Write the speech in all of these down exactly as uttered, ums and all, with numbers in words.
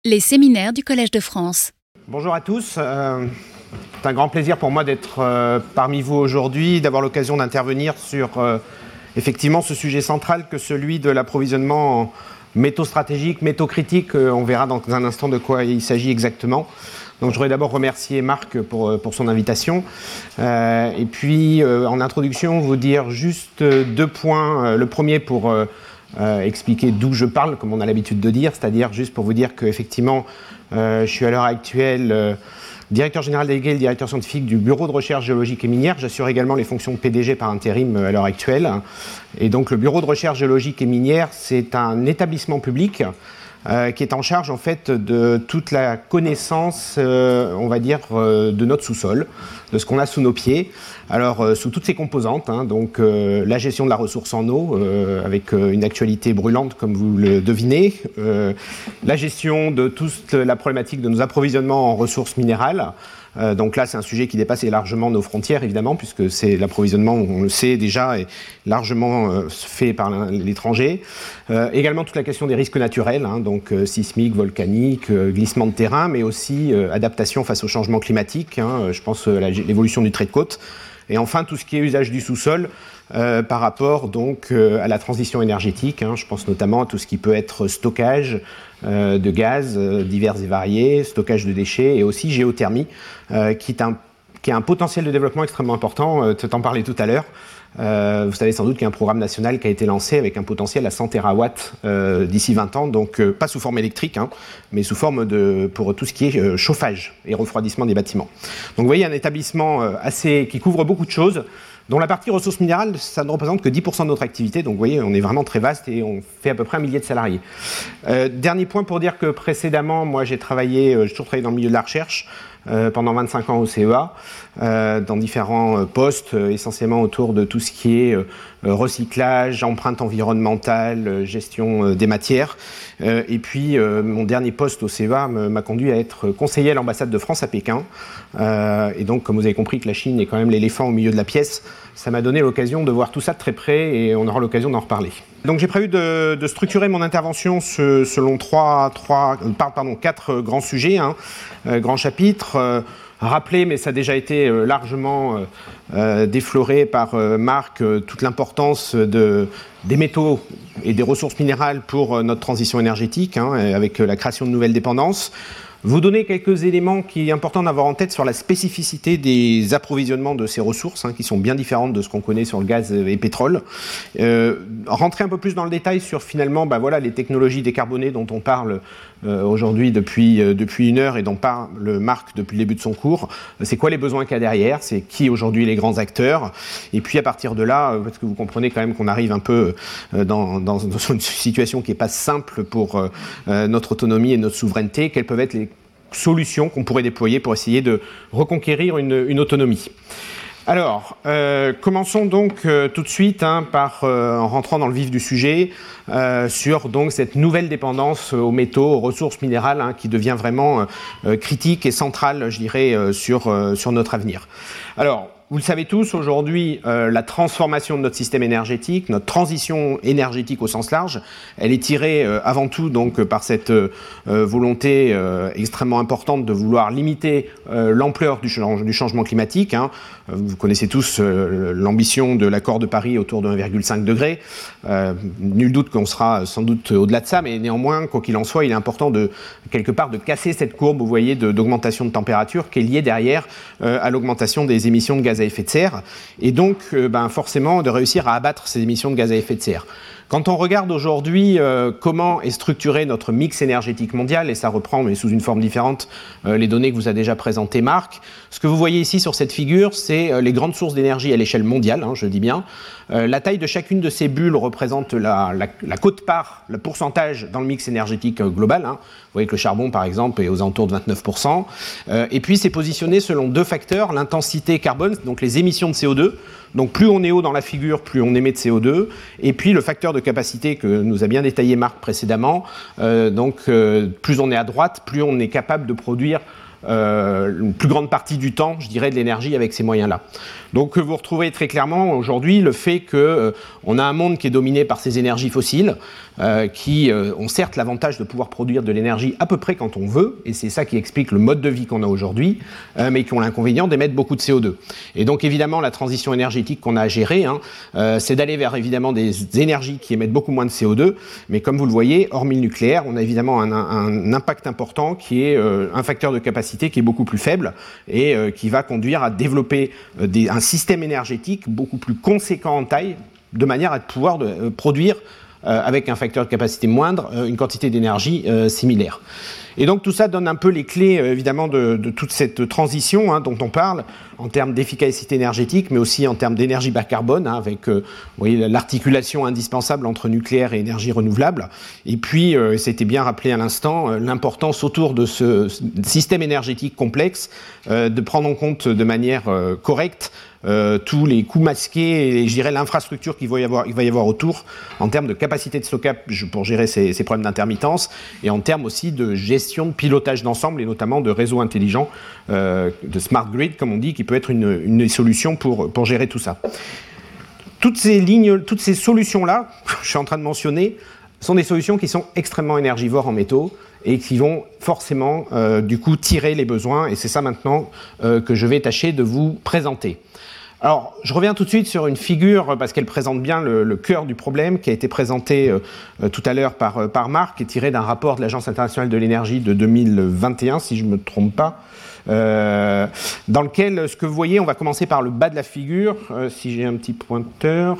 Les séminaires du Collège de France. Bonjour à tous. Euh, c'est un grand plaisir pour moi d'être euh, parmi vous aujourd'hui, d'avoir l'occasion d'intervenir sur euh, effectivement ce sujet central que celui de l'approvisionnement en métaux stratégiques, métaux critiques. Euh, on verra dans un instant de quoi il s'agit exactement. Donc je voudrais d'abord remercier Marc pour, pour son invitation. Euh, et puis euh, en introduction, vous dire juste deux points. Le premier pour euh, Euh, expliquer d'où je parle, comme on a l'habitude de dire, c'est-à-dire juste pour vous dire qu'effectivement, euh, je suis à l'heure actuelle euh, directeur général délégué, directeur scientifique du Bureau de recherche géologique et minière. J'assure également les fonctions de P D G par intérim euh, à l'heure actuelle. Et donc le Bureau de recherche géologique et minière, c'est un établissement public Euh, qui est en charge en fait de toute la connaissance, euh, on va dire, euh, de notre sous-sol, de ce qu'on a sous nos pieds. Alors euh, sous toutes ses composantes, hein, donc euh, la gestion de la ressource en eau, euh, avec euh, une actualité brûlante comme vous le devinez, euh, la gestion de toute la problématique de nos approvisionnements en ressources minérales. Euh, donc là, c'est un sujet qui dépasse largement nos frontières, évidemment, puisque c'est l'approvisionnement, on le sait déjà, est largement euh, fait par l'étranger. Euh, également toute la question des risques naturels, hein, donc euh, sismiques, volcaniques, euh, glissement de terrain, mais aussi euh, adaptation face au changement climatique. Hein, je pense à euh, l'évolution du trait de côte. Et enfin, tout ce qui est usage du sous-sol euh, par rapport donc euh, à la transition énergétique. Hein, je pense notamment à tout ce qui peut être stockage euh, de gaz euh, divers et variés, stockage de déchets et aussi géothermie, euh, qui, est un, qui a un potentiel de développement extrêmement important. Euh, tu t'en parlais tout à l'heure. Euh, vous savez sans doute qu'il y a un programme national qui a été lancé avec un potentiel à cent térawatts euh, d'ici vingt ans, donc euh, pas sous forme électrique, hein, mais sous forme de, pour tout ce qui est euh, chauffage et refroidissement des bâtiments. Donc vous voyez, un établissement euh, assez, qui couvre beaucoup de choses, dont la partie ressources minérales, ça ne représente que dix pour cent de notre activité, donc vous voyez, on est vraiment très vaste et on fait à peu près un millier de salariés. Euh, dernier point pour dire que précédemment, moi j'ai travaillé, euh, j'ai toujours travaillé dans le milieu de la recherche, Euh, pendant vingt-cinq ans au C E A, euh, dans différents euh, postes, euh, essentiellement autour de tout ce qui est euh, recyclage, empreinte environnementale, euh, gestion euh, des matières. Euh, et puis, euh, mon dernier poste au C E A m'a conduit à être conseiller à l'ambassade de France à Pékin. Euh, et donc, comme vous avez compris que la Chine est quand même l'éléphant au milieu de la pièce, ça m'a donné l'occasion de voir tout ça de très près et on aura l'occasion d'en reparler. Donc j'ai prévu de, de structurer mon intervention ce, selon trois, trois, pardon, quatre grands sujets, hein, euh, grands chapitres. Euh, rappeler, mais ça a déjà été euh, largement euh, euh, défloré par euh, Marc, euh, toute l'importance de, des métaux et des ressources minérales pour euh, notre transition énergétique, hein, avec euh, la création de nouvelles dépendances. Vous donner quelques éléments qui est important d'avoir en tête sur la spécificité des approvisionnements de ces ressources, hein, qui sont bien différentes de ce qu'on connaît sur le gaz et pétrole. Euh, rentrer un peu plus dans le détail sur finalement bah, voilà, les technologies décarbonées dont on parle euh, aujourd'hui depuis, euh, depuis une heure et dont parle Marc depuis le début de son cours. C'est quoi les besoins qu'il y a derrière? C'est qui aujourd'hui les grands acteurs? Et puis à partir de là, parce que vous comprenez quand même qu'on arrive un peu euh, dans, dans, dans une situation qui n'est pas simple pour euh, notre autonomie et notre souveraineté, quelles peuvent être les solutions qu'on pourrait déployer pour essayer de reconquérir une, une autonomie. Alors, euh, commençons donc euh, tout de suite hein, par, euh, en rentrant dans le vif du sujet, euh, sur donc cette nouvelle dépendance aux métaux, aux ressources minérales, hein, qui devient vraiment euh, critique et centrale, je dirais, euh, sur, euh, sur notre avenir. Alors, vous le savez tous, aujourd'hui, euh, la transformation de notre système énergétique, notre transition énergétique au sens large, elle est tirée euh, avant tout donc par cette euh, volonté euh, extrêmement importante de vouloir limiter euh, l'ampleur du, change, du changement climatique. Hein. Vous connaissez tous euh, l'ambition de l'accord de Paris autour de un virgule cinq degré. Euh, nul doute qu'on sera sans doute au-delà de ça, mais néanmoins, quoi qu'il en soit, il est important de quelque part de casser cette courbe, vous voyez, de, d'augmentation de température qui est liée derrière euh, à l'augmentation des émissions de gaz à effet de serre, et donc euh, ben, forcément de réussir à abattre ces émissions de gaz à effet de serre. Quand on regarde aujourd'hui euh, comment est structuré notre mix énergétique mondial, et ça reprend, mais sous une forme différente, euh, les données que vous a déjà présentées Marc, ce que vous voyez ici sur cette figure, c'est euh, les grandes sources d'énergie à l'échelle mondiale, hein, je dis bien. Euh, la taille de chacune de ces bulles représente la, la, la quote-part, le pourcentage dans le mix énergétique euh, global. Hein. Vous voyez que le charbon, par exemple, est aux alentours de vingt-neuf pour cent. Euh, et puis, c'est positionné selon deux facteurs, l'intensité carbone, donc les émissions de C O deux. Donc, plus on est haut dans la figure, plus on émet de C O deux. Et puis, le facteur de capacité que nous a bien détaillé Marc précédemment. Euh, donc, euh, plus on est à droite, plus on est capable de produire Euh, une plus grande partie du temps, je dirais, de l'énergie avec ces moyens-là. Donc vous retrouvez très clairement aujourd'hui le fait qu'on euh, a un monde qui est dominé par ces énergies fossiles, euh, qui euh, ont certes l'avantage de pouvoir produire de l'énergie à peu près quand on veut, et c'est ça qui explique le mode de vie qu'on a aujourd'hui, euh, mais qui ont l'inconvénient d'émettre beaucoup de C O deux. Et donc évidemment, la transition énergétique qu'on a à gérer, hein, euh, c'est d'aller vers évidemment des énergies qui émettent beaucoup moins de C O deux, mais comme vous le voyez, hormis le nucléaire, on a évidemment un, un, un impact important qui est euh, un facteur de capacité qui est beaucoup plus faible et euh, qui va conduire à développer euh, des, un système énergétique beaucoup plus conséquent en taille, de manière à pouvoir de, euh, produire euh, avec un facteur de capacité moindre euh, une quantité d'énergie euh, similaire. Et donc tout ça donne un peu les clés euh, évidemment de, de toute cette transition hein, dont on parle en termes d'efficacité énergétique, mais aussi en termes d'énergie bas carbone, hein, avec euh, vous voyez, l'articulation indispensable entre nucléaire et énergie renouvelable. Et puis, euh, c'était bien rappelé à l'instant, euh, l'importance autour de ce système énergétique complexe euh, de prendre en compte de manière euh, correcte Euh, tous les coûts masqués et je dirais l'infrastructure qu'il va y avoir, il va y avoir autour en termes de capacité de stockage pour gérer ces, ces problèmes d'intermittence et en termes aussi de gestion de pilotage d'ensemble et notamment de réseaux intelligents, euh, de smart grid comme on dit, qui peut être une, une solution pour, pour gérer tout ça. Toutes ces lignes, toutes ces solutions-là, je suis en train de mentionner, sont des solutions qui sont extrêmement énergivores en métaux et qui vont forcément euh, du coup tirer les besoins et c'est ça maintenant euh, que je vais tâcher de vous présenter. Alors, je reviens tout de suite sur une figure, parce qu'elle présente bien le, le cœur du problème, qui a été présenté euh, tout à l'heure par, par Marc, qui est tiré d'un rapport de l'Agence internationale de l'énergie de deux mille vingt et un, si je ne me trompe pas, euh, dans lequel, ce que vous voyez, on va commencer par le bas de la figure, euh, si j'ai un petit pointeur.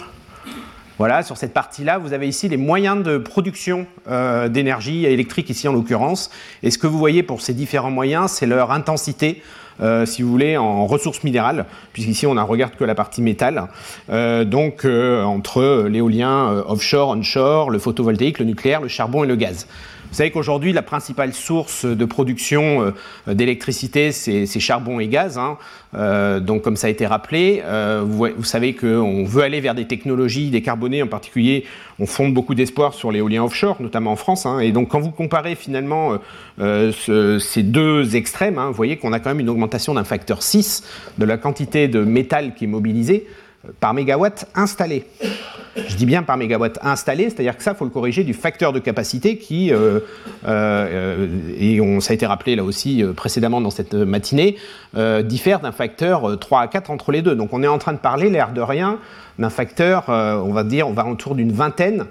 Voilà, sur cette partie-là, vous avez ici les moyens de production euh, d'énergie électrique, ici en l'occurrence. Et ce que vous voyez pour ces différents moyens, c'est leur intensité, Euh, si vous voulez, en ressources minérales, puisqu'ici on ne regarde que la partie métal, euh, donc euh, entre l'éolien euh, offshore, onshore, le photovoltaïque, le nucléaire, le charbon et le gaz. Vous savez qu'aujourd'hui, la principale source de production euh, d'électricité, c'est, c'est charbon et gaz. Hein. Euh, donc, comme ça a été rappelé, euh, vous, vous savez qu'on veut aller vers des technologies décarbonées. En particulier, on fonde beaucoup d'espoir sur l'éolien offshore, notamment en France. Hein. Et donc, quand vous comparez finalement euh, ce, ces deux extrêmes, hein, vous voyez qu'on a quand même une augmentation d'un facteur six de la quantité de métal qui est mobilisée par mégawatt installé. Je dis bien par mégawatt installé, c'est-à-dire que ça, il faut le corriger du facteur de capacité qui, euh, euh, et on, ça a été rappelé là aussi euh, précédemment dans cette matinée, euh, diffère d'un facteur trois à quatre entre les deux. Donc on est en train de parler, l'air de rien, d'un facteur, euh, on va dire, on va autour d'une vingtaine.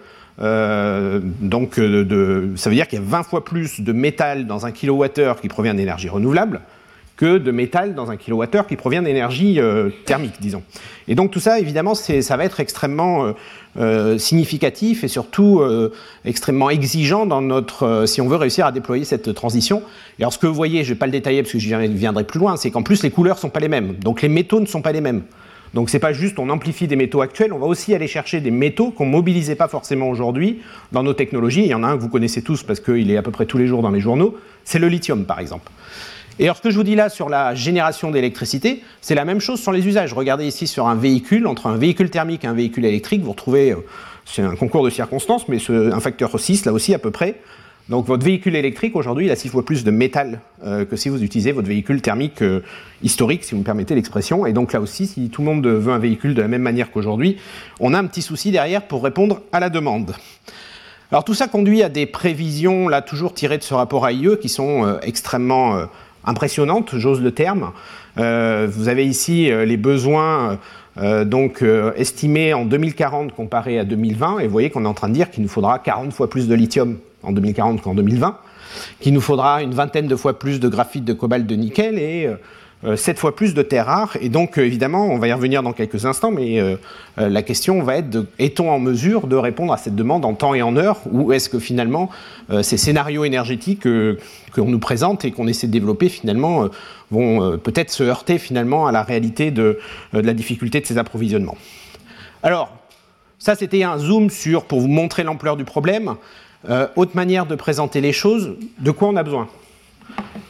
Euh, donc de, de, ça veut dire qu'il y a vingt fois plus de métal dans un kilowattheure qui provient d'énergie renouvelable que de métal dans un kilowattheure qui provient d'énergie euh, thermique, disons. Et donc tout ça, évidemment, c'est, ça va être extrêmement euh, euh, significatif et surtout euh, extrêmement exigeant dans notre, euh, si on veut réussir à déployer cette transition. Et alors ce que vous voyez, je ne vais pas le détailler parce que je viendrai plus loin, c'est qu'en plus les couleurs ne sont pas les mêmes. Donc les métaux ne sont pas les mêmes. Donc c'est pas juste on amplifie des métaux actuels, on va aussi aller chercher des métaux qu'on ne mobilisait pas forcément aujourd'hui dans nos technologies. Il y en a un que vous connaissez tous parce qu'il est à peu près tous les jours dans les journaux, c'est le lithium par exemple. Et alors ce que je vous dis là sur la génération d'électricité, c'est la même chose sur les usages. Regardez ici sur un véhicule, entre un véhicule thermique et un véhicule électrique, vous retrouvez, c'est un concours de circonstances, mais ce, un facteur six là aussi à peu près. Donc votre véhicule électrique aujourd'hui, il a six fois plus de métal euh, que si vous utilisez votre véhicule thermique euh, historique, si vous me permettez l'expression. Et donc là aussi, si tout le monde veut un véhicule de la même manière qu'aujourd'hui, on a un petit souci derrière pour répondre à la demande. Alors tout ça conduit à des prévisions, là toujours tirées de ce rapport A I E, qui sont euh, extrêmement euh, impressionnantes, j'ose le terme. Euh, vous avez ici euh, les besoins euh, donc, euh, estimés en deux mille quarante comparés à deux mille vingt, et vous voyez qu'on est en train de dire qu'il nous faudra quarante fois plus de lithium en deux mille quarante qu'en deux mille vingt, qu'il nous faudra une vingtaine de fois plus de graphite, de cobalt, de nickel et euh, sept fois plus de terres rares. Et donc, euh, évidemment, on va y revenir dans quelques instants, mais euh, euh, la question va être, de, est-on en mesure de répondre à cette demande en temps et en heure, ou est-ce que finalement, euh, ces scénarios énergétiques euh, qu'on nous présente et qu'on essaie de développer, finalement, euh, vont euh, peut-être se heurter finalement à la réalité de, euh, de la difficulté de ces approvisionnements. Alors, ça, c'était un zoom sur, pour vous montrer l'ampleur du problème. Euh, autre manière de présenter les choses, de quoi on a besoin ?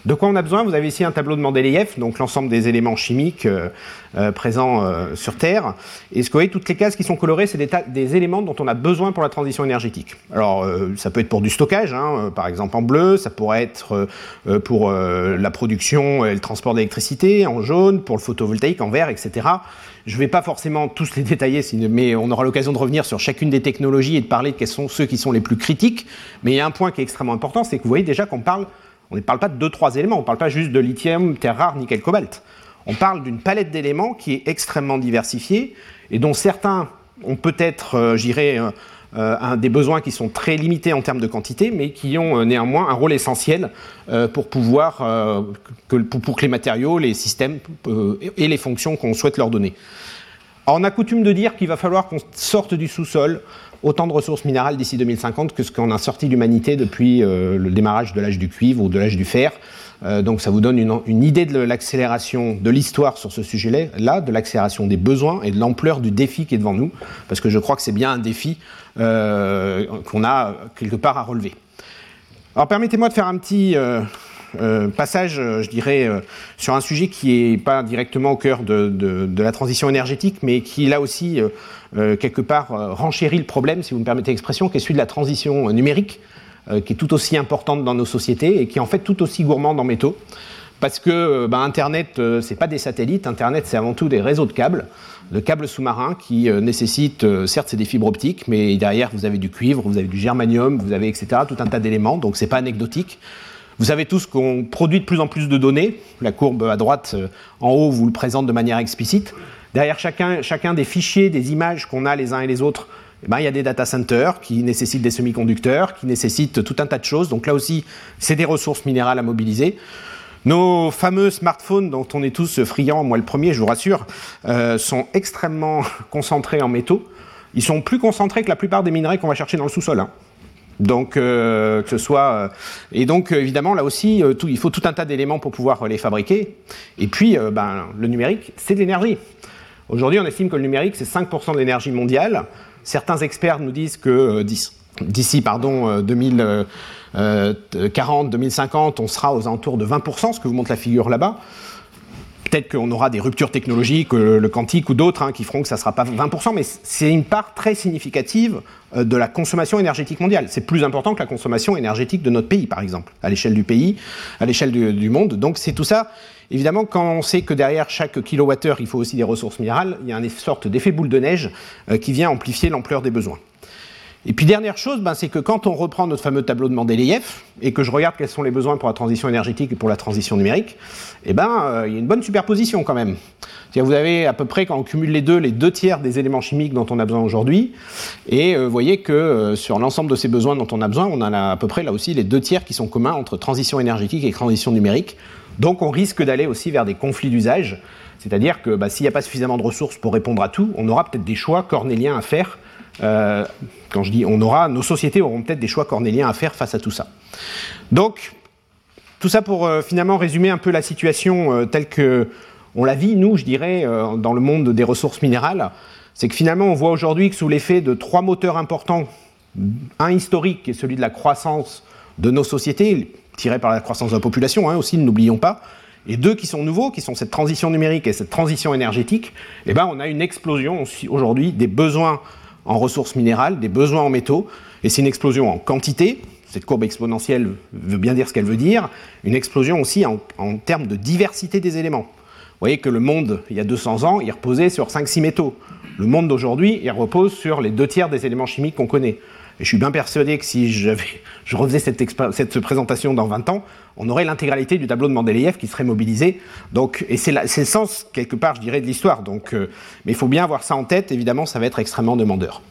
De quoi on a besoin? Vous avez ici un tableau de Mendeleïev, donc l'ensemble des éléments chimiques euh, euh, présents euh, sur Terre. Et ce que vous voyez, toutes les cases qui sont colorées, c'est des, des éléments dont on a besoin pour la transition énergétique. Alors, euh, ça peut être pour du stockage, hein, euh, par exemple en bleu, ça pourrait être euh, pour euh, la production et le transport d'électricité, en jaune, pour le photovoltaïque, en vert, et cetera. Je ne vais pas forcément tous les détailler, mais on aura l'occasion de revenir sur chacune des technologies et de parler de quels sont ceux qui sont les plus critiques. Mais il y a un point qui est extrêmement important, c'est que vous voyez déjà qu'on parle... On ne parle pas de deux, trois éléments, on ne parle pas juste de lithium, terres rares, nickel, cobalt. On parle d'une palette d'éléments qui est extrêmement diversifiée et dont certains ont peut-être, euh, je dirais, euh, euh, des besoins qui sont très limités en termes de quantité, mais qui ont euh, néanmoins un rôle essentiel euh, pour pouvoir, euh, que, pour, pour que les matériaux, les systèmes euh, et les fonctions qu'on souhaite leur donner. Alors, on a coutume de dire qu'il va falloir qu'on sorte du sous-sol autant de ressources minérales d'ici deux mille cinquante que ce qu'on a sorti l'humanité depuis euh, le démarrage de l'âge du cuivre ou de l'âge du fer. Euh, donc ça vous donne une, une idée de l'accélération de l'histoire sur ce sujet-là, de l'accélération des besoins et de l'ampleur du défi qui est devant nous, parce que je crois que c'est bien un défi euh, qu'on a quelque part à relever. Alors permettez-moi de faire un petit... Euh, Euh, passage, euh, je dirais, euh, sur un sujet qui n'est pas directement au cœur de, de, de la transition énergétique, mais qui, là aussi, euh, euh, quelque part, euh, renchérit le problème, si vous me permettez l'expression, qui est celui de la transition euh, numérique, euh, qui est tout aussi importante dans nos sociétés et qui est en fait tout aussi gourmande en métaux. Parce que euh, bah, Internet, euh, ce n'est pas des satellites, Internet, c'est avant tout des réseaux de câbles, de câbles sous-marins qui euh, nécessitent, euh, certes, c'est des fibres optiques, mais derrière, vous avez du cuivre, vous avez du germanium, vous avez, et cetera, tout un tas d'éléments, donc ce n'est pas anecdotique. Vous savez tous qu'on produit de plus en plus de données. La courbe à droite, euh, en haut, vous le présente de manière explicite. Derrière chacun, chacun des fichiers, des images qu'on a les uns et les autres, eh ben, il y a des data centers qui nécessitent des semi-conducteurs, qui nécessitent tout un tas de choses. Donc là aussi, c'est des ressources minérales à mobiliser. Nos fameux smartphones, dont on est tous friands, moi le premier, je vous rassure, euh, sont extrêmement concentrés en métaux. Ils sont plus concentrés que la plupart des minerais qu'on va chercher dans le sous-sol, hein. Donc, euh, que ce soit... Euh, et donc, euh, évidemment, là aussi, euh, tout, il faut tout un tas d'éléments pour pouvoir euh, les fabriquer. Et puis, euh, ben, le numérique, c'est de l'énergie. Aujourd'hui, on estime que le numérique, c'est cinq pour cent de l'énergie mondiale. Certains experts nous disent que euh, d'ici pardon, deux mille quarante, deux mille cinquante, on sera aux alentours de vingt pour cent, ce que vous montre la figure là-bas. Peut-être qu'on aura des ruptures technologiques, le quantique ou d'autres, hein, qui feront que ça ne sera pas vingt pour cent, mais c'est une part très significative euh, de la consommation énergétique mondiale. C'est plus important que la consommation énergétique de notre pays, par exemple, à l'échelle du pays, à l'échelle du, du monde. Donc c'est tout ça. Évidemment, quand on sait que derrière chaque kilowattheure, il faut aussi des ressources minérales, il y a une sorte d'effet boule de neige euh, qui vient amplifier l'ampleur des besoins. Et puis dernière chose, ben, c'est que quand on reprend notre fameux tableau de Mendeleïev et que je regarde quels sont les besoins pour la transition énergétique et pour la transition numérique, eh ben, euh, il y a une bonne superposition quand même. C'est-à-dire vous avez à peu près, quand on cumule les deux, les deux tiers des éléments chimiques dont on a besoin aujourd'hui. Et euh, vous voyez que euh, sur l'ensemble de ces besoins dont on a besoin, on en a à peu près là aussi les deux tiers qui sont communs entre transition énergétique et transition numérique. Donc on risque d'aller aussi vers des conflits d'usage. C'est-à-dire que bah, s'il n'y a pas suffisamment de ressources pour répondre à tout, on aura peut-être des choix cornéliens à faire. Euh, quand je dis on aura, nos sociétés auront peut-être des choix cornéliens à faire face à tout ça. Donc, tout ça pour euh, finalement résumer un peu la situation euh, telle qu'on la vit, nous, je dirais, euh, dans le monde des ressources minérales. C'est que finalement, on voit aujourd'hui que sous l'effet de trois moteurs importants, un historique qui est celui de la croissance de nos sociétés, tiré par la croissance de la population hein, aussi, ne l'oublions pas, et deux qui sont nouveaux, qui sont cette transition numérique et cette transition énergétique, eh ben, on a une explosion aujourd'hui des besoins en ressources minérales, des besoins en métaux, et c'est une explosion en quantité, cette courbe exponentielle veut bien dire ce qu'elle veut dire, une explosion aussi en, en termes de diversité des éléments. Vous voyez que le monde, il y a deux cents ans, il reposait sur cinq six métaux. Le monde d'aujourd'hui, il repose sur les deux tiers des éléments chimiques qu'on connaît. Et je suis bien persuadé que si je refaisais cette, cette présentation dans vingt ans, on aurait l'intégralité du tableau de Mendeleïev qui serait mobilisé. Donc, et c'est, la, c'est le sens, quelque part, je dirais, de l'histoire. Donc, euh, mais il faut bien avoir ça en tête. Évidemment, ça va être extrêmement demandeur.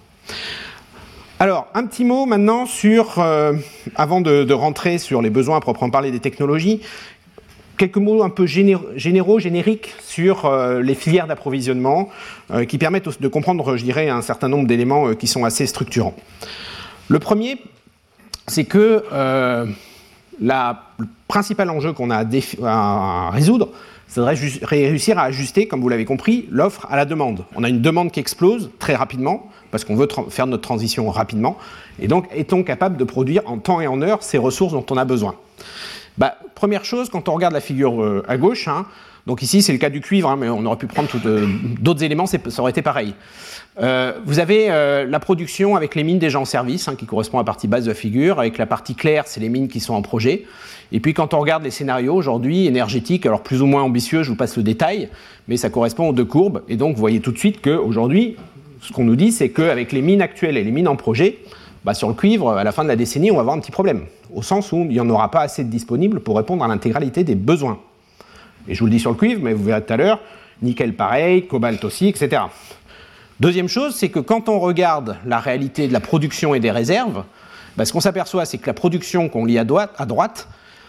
Alors, un petit mot maintenant sur, euh, avant de, de rentrer sur les besoins à proprement parler des technologies, quelques mots un peu généraux, généraux génériques sur euh, les filières d'approvisionnement euh, qui permettent de comprendre, je dirais, un certain nombre d'éléments euh, qui sont assez structurants. Le premier, c'est que euh, la principal enjeu qu'on a à, défi- à résoudre, c'est de ré- réussir à ajuster, comme vous l'avez compris, l'offre à la demande. On a une demande qui explose très rapidement, parce qu'on veut tra- faire notre transition rapidement, et donc est-on capable de produire en temps et en heure ces ressources dont on a besoin? Bah, première chose, quand on regarde la figure euh, à gauche, hein, donc ici c'est le cas du cuivre, hein, mais on aurait pu prendre tout, euh, d'autres éléments, ça aurait été pareil. Euh, vous avez euh, la production avec les mines déjà en service, hein, qui correspond à la partie basse de la figure, avec la partie claire, c'est les mines qui sont en projet. Et puis quand on regarde les scénarios aujourd'hui, énergétiques, alors plus ou moins ambitieux, je vous passe le détail, mais ça correspond aux deux courbes, et donc vous voyez tout de suite qu'aujourd'hui, ce qu'on nous dit, c'est qu'avec les mines actuelles et les mines en projet, bah, sur le cuivre, à la fin de la décennie, on va avoir un petit problème, au sens où il n'y en aura pas assez de disponibles pour répondre à l'intégralité des besoins. Et je vous le dis sur le cuivre, mais vous verrez tout à l'heure, nickel pareil, cobalt aussi, et cetera. Deuxième chose, c'est que quand on regarde la réalité de la production et des réserves, bah, ce qu'on s'aperçoit, c'est que la production qu'on lit à droite, à droite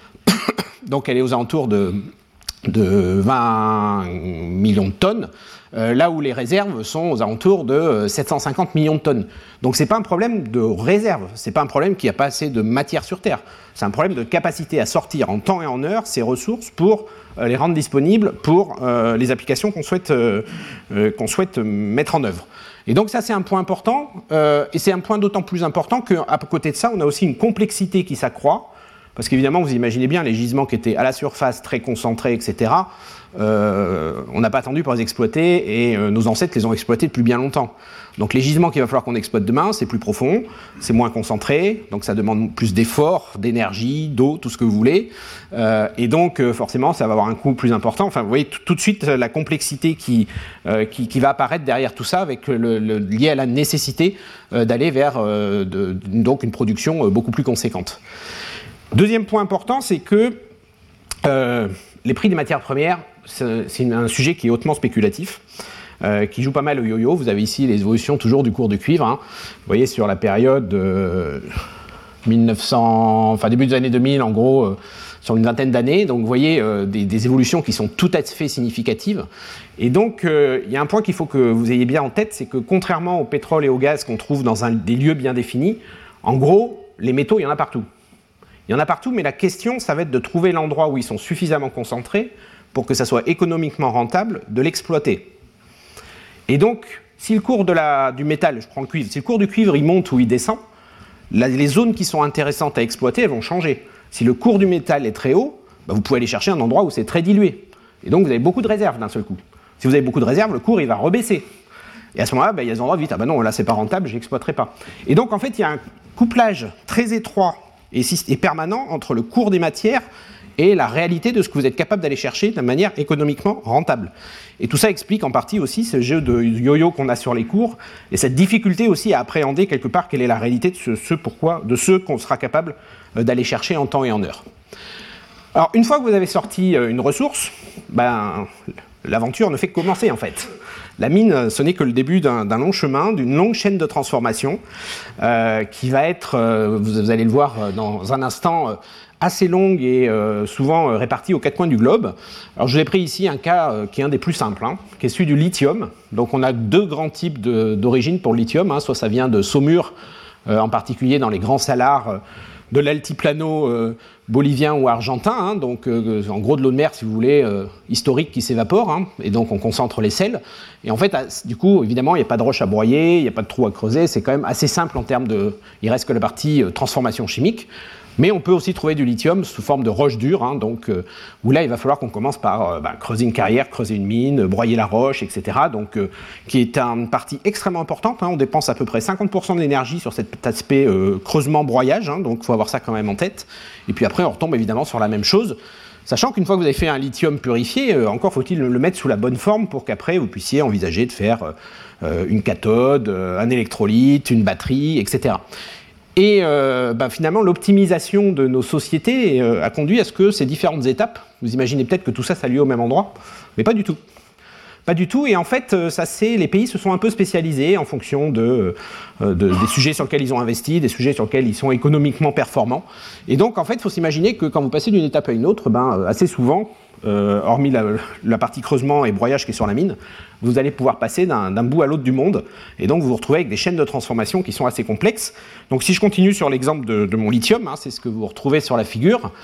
donc elle est aux alentours de, de vingt millions de tonnes, euh, là où les réserves sont aux alentours de sept cent cinquante millions de tonnes. Donc ce n'est pas un problème de réserve, ce n'est pas un problème qu'il n'y a pas assez de matière sur Terre, c'est un problème de capacité à sortir en temps et en heure ces ressources pour euh, les rendre disponibles pour euh, les applications qu'on souhaite, euh, euh, qu'on souhaite mettre en œuvre. Et donc ça c'est un point important, euh, et c'est un point d'autant plus important qu'à côté de ça, on a aussi une complexité qui s'accroît. Parce qu'évidemment, vous imaginez bien, les gisements qui étaient à la surface, très concentrés, et cetera, euh, on n'a pas attendu pour les exploiter, et euh, nos ancêtres les ont exploités depuis bien longtemps. Donc les gisements qu'il va falloir qu'on exploite demain, c'est plus profond, c'est moins concentré, donc ça demande plus d'efforts, d'énergie, d'eau, tout ce que vous voulez, euh, et donc euh, forcément, ça va avoir un coût plus important. Enfin, vous voyez tout, tout de suite la complexité qui, euh, qui, qui va apparaître derrière tout ça, avec le, le, lié à la nécessité euh, d'aller vers euh, de, donc une production euh, beaucoup plus conséquente. Deuxième point important, c'est que euh, les prix des matières premières, c'est, c'est un sujet qui est hautement spéculatif, euh, qui joue pas mal au yo-yo. Vous avez ici les évolutions toujours du cours du cuivre. Hein. Vous voyez sur la période euh, mille neuf cents, enfin début des années deux mille, en gros, euh, sur une vingtaine d'années. Donc vous voyez euh, des, des évolutions qui sont tout à fait significatives. Et donc euh, il y a un point qu'il faut que vous ayez bien en tête, c'est que contrairement au pétrole et au gaz qu'on trouve dans un, des lieux bien définis, en gros, les métaux, il y en a partout. Il y en a partout, mais la question, ça va être de trouver l'endroit où ils sont suffisamment concentrés pour que ça soit économiquement rentable de l'exploiter. Et donc, si le cours de la, du métal, je prends le cuivre, si le cours du cuivre il monte ou il descend, la, les zones qui sont intéressantes à exploiter, elles vont changer. Si le cours du métal est très haut, bah vous pouvez aller chercher un endroit où c'est très dilué. Et donc, vous avez beaucoup de réserves d'un seul coup. Si vous avez beaucoup de réserves, le cours il va rebaisser. Et à ce moment-là, bah, il y a des endroits où vous dites, ah ben non, là c'est pas rentable, je n'exploiterai pas. Et donc, en fait, il y a un couplage très étroit et, et permanent entre le cours des matières et la réalité de ce que vous êtes capable d'aller chercher de manière économiquement rentable. Et tout ça explique en partie aussi ce jeu de yo-yo qu'on a sur les cours, et cette difficulté aussi à appréhender quelque part quelle est la réalité de ce, ce pourquoi, de ce qu'on sera capable d'aller chercher en temps et en heure. Alors, une fois que vous avez sorti une ressource, ben, l'aventure ne fait que commencer en fait. La mine, ce n'est que le début d'un, d'un long chemin, d'une longue chaîne de transformation euh, qui va être, euh, vous, vous allez le voir dans un instant, euh, assez longue et euh, souvent euh, répartie aux quatre coins du globe. Alors je vous ai pris ici un cas euh, qui est un des plus simples, hein, qui est celui du lithium. Donc on a deux grands types de, d'origine pour le lithium, hein, soit ça vient de saumure, euh, en particulier dans les grands salars euh, de l'altiplano euh, bolivien ou argentin, hein, donc euh, en gros de l'eau de mer si vous voulez, euh, historique qui s'évapore, hein, et donc on concentre les sels. Et en fait, du coup, évidemment, il n'y a pas de roche à broyer, il n'y a pas de trou à creuser, c'est quand même assez simple en termes de... Il reste que la partie euh, transformation chimique. Mais on peut aussi trouver du lithium sous forme de roche dure, hein, donc, euh, où là il va falloir qu'on commence par euh, bah, creuser une carrière, creuser une mine, broyer la roche, et cetera. Donc, euh, qui est une partie extrêmement importante, hein, on dépense à peu près cinquante pour cent de l'énergie sur cet aspect euh, creusement-broyage, hein, donc il faut avoir ça quand même en tête. Et puis après on retombe évidemment sur la même chose, sachant qu'une fois que vous avez fait un lithium purifié, euh, encore faut-il le mettre sous la bonne forme pour qu'après vous puissiez envisager de faire euh, une cathode, euh, un électrolyte, une batterie, et cetera. Et euh, bah, finalement, l'optimisation de nos sociétés euh, a conduit à ce que ces différentes étapes, vous imaginez peut-être que tout ça, ça a lieu au même endroit, mais pas du tout. Pas du tout, et en fait, ça, c'est, les pays se sont un peu spécialisés en fonction de, de, des sujets sur lesquels ils ont investi, des sujets sur lesquels ils sont économiquement performants. Et donc, en fait, il faut s'imaginer que quand vous passez d'une étape à une autre, ben, assez souvent, euh, hormis la, la partie creusement et broyage qui est sur la mine, vous allez pouvoir passer d'un, d'un bout à l'autre du monde, et donc vous vous retrouvez avec des chaînes de transformation qui sont assez complexes. Donc si je continue sur l'exemple de, de mon lithium, hein, c'est ce que vous retrouvez sur la figure.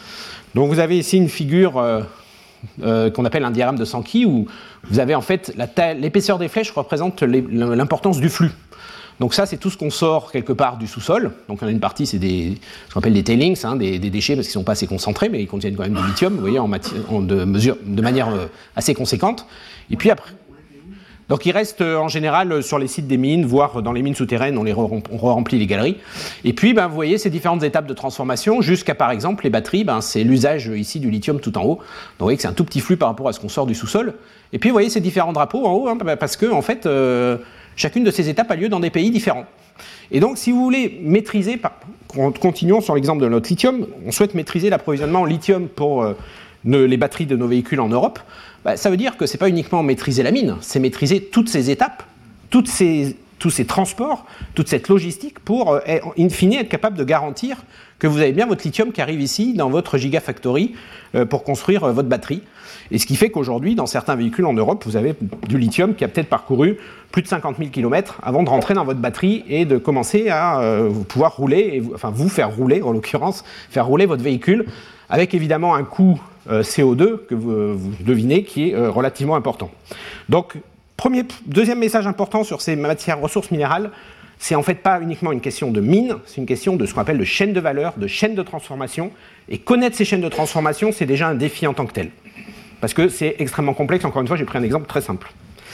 Donc vous avez ici une figure euh, euh, qu'on appelle un diagramme de Sankey, où vous avez en fait l'épaisseur des flèches représente l'importance du flux. Donc ça, c'est tout ce qu'on sort quelque part du sous-sol. Donc on a une partie, c'est des, ce qu'on appelle des tailings, hein, des, des déchets, parce qu'ils ne sont pas assez concentrés, mais ils contiennent quand même du lithium, vous voyez, en, en de, mesure, de manière euh, assez conséquente. Et puis après, donc ils restent euh, en général sur les sites des mines, voire dans les mines souterraines, on, les re on re-remplit les galeries. Et puis, ben, vous voyez ces différentes étapes de transformation, jusqu'à par exemple les batteries, ben, c'est l'usage ici du lithium tout en haut. Donc vous voyez que c'est un tout petit flux par rapport à ce qu'on sort du sous-sol. Et puis vous voyez ces différents drapeaux en haut, hein, parce que en fait, euh, chacune de ces étapes a lieu dans des pays différents. Et donc, si vous voulez maîtriser, continuons sur l'exemple de notre lithium, on souhaite maîtriser l'approvisionnement en lithium pour euh, ne, les batteries de nos véhicules en Europe, bah, ça veut dire que ce n'est pas uniquement maîtriser la mine, c'est maîtriser toutes ces étapes, toutes ces, tous ces transports, toute cette logistique pour, euh, in fine, être capable de garantir que vous avez bien votre lithium qui arrive ici, dans votre gigafactory, euh, pour construire euh, votre batterie. Et ce qui fait qu'aujourd'hui, dans certains véhicules en Europe, vous avez du lithium qui a peut-être parcouru plus de cinquante mille kilomètres avant de rentrer dans votre batterie et de commencer à euh, pouvoir rouler, et vous, enfin vous faire rouler, en l'occurrence, faire rouler votre véhicule, avec évidemment un coût euh, C O deux, que vous, vous devinez, qui est euh, relativement important. Donc, premier, deuxième message important sur ces matières ressources minérales, c'est en fait pas uniquement une question de mine, c'est une question de ce qu'on appelle de chaîne de valeur, de chaîne de transformation, et connaître ces chaînes de transformation, c'est déjà un défi en tant que tel. Parce que c'est extrêmement complexe. Encore une fois, j'ai pris un exemple très simple.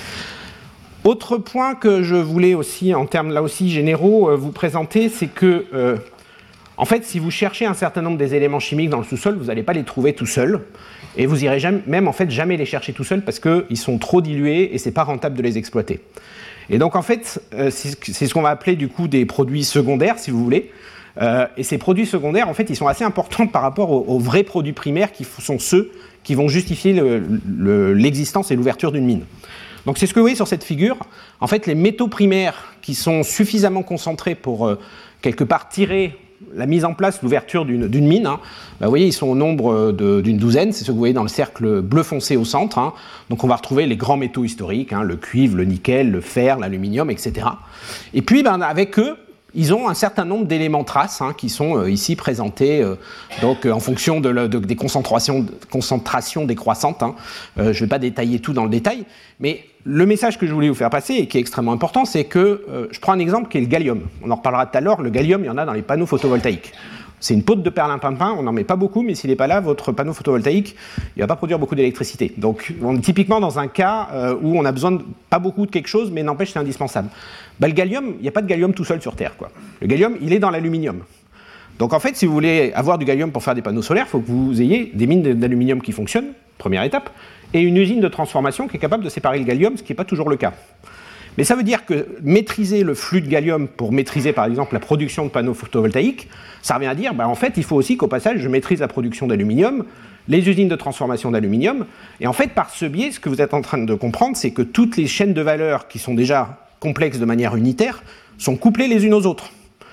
Autre point que je voulais aussi, en termes là aussi généraux, euh, vous présenter, c'est que, euh, en fait, si vous cherchez un certain nombre des éléments chimiques dans le sous-sol, vous n'allez pas les trouver tout seuls, et vous irez jamais, même en fait jamais les chercher tout seuls parce qu'ils sont trop dilués et c'est pas rentable de les exploiter. Et donc en fait, euh, c'est ce qu'on va appeler du coup des produits secondaires, si vous voulez. Euh, et ces produits secondaires, en fait, ils sont assez importants par rapport aux, aux vrais produits primaires qui sont ceux qui vont justifier l'existence le, le, et l'ouverture d'une mine. Donc c'est ce que vous voyez sur cette figure. En fait, les métaux primaires qui sont suffisamment concentrés pour euh, quelque part tirer la mise en place, l'ouverture d'une mine, hein, bah, vous voyez, ils sont au nombre d'une douzaine, c'est ce que vous voyez dans le cercle bleu foncé au centre. Hein. Donc on va retrouver les grands métaux historiques, hein, le cuivre, le nickel, le fer, l'aluminium, et cetera. Et puis ben, avec eux, ils ont un certain nombre d'éléments traces hein, qui sont euh, ici présentés euh, donc, euh, en fonction de le, de, des concentrations, concentrations décroissantes. Hein. Euh, je ne vais pas détailler tout dans le détail, mais le message que je voulais vous faire passer et qui est extrêmement important, c'est que euh, je prends un exemple qui est le gallium. On en reparlera tout à l'heure. Le gallium, il y en a dans les panneaux photovoltaïques. C'est une poudre de perlimpinpin, on n'en met pas beaucoup, mais s'il n'est pas là, votre panneau photovoltaïque, il ne va pas produire beaucoup d'électricité. Donc, on est typiquement dans un cas euh, où on a besoin de pas beaucoup de quelque chose, mais n'empêche, c'est indispensable. Bah, le gallium, il n'y a pas de gallium tout seul sur Terre, quoi. Le gallium, il est dans l'aluminium. Donc, en fait, si vous voulez avoir du gallium pour faire des panneaux solaires, il faut que vous ayez des mines d'aluminium qui fonctionnent, première étape, et une usine de transformation qui est capable de séparer le gallium, ce qui n'est pas toujours le cas. Mais ça veut dire que maîtriser le flux de gallium pour maîtriser par exemple la production de panneaux photovoltaïques, ça revient à dire, bah, en fait, il faut aussi qu'au passage, je maîtrise la production d'aluminium, les usines de transformation d'aluminium, et en fait, par ce biais, ce que vous êtes en train de comprendre, c'est que toutes les chaînes de valeur qui sont déjà complexes de manière unitaire sont couplées les unes aux autres.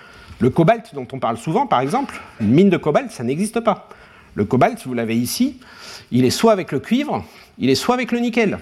Le cobalt, dont on parle souvent, par exemple, une mine de cobalt, ça n'existe pas. Le cobalt, vous l'avez ici, il est soit avec le cuivre, il est soit avec le nickel.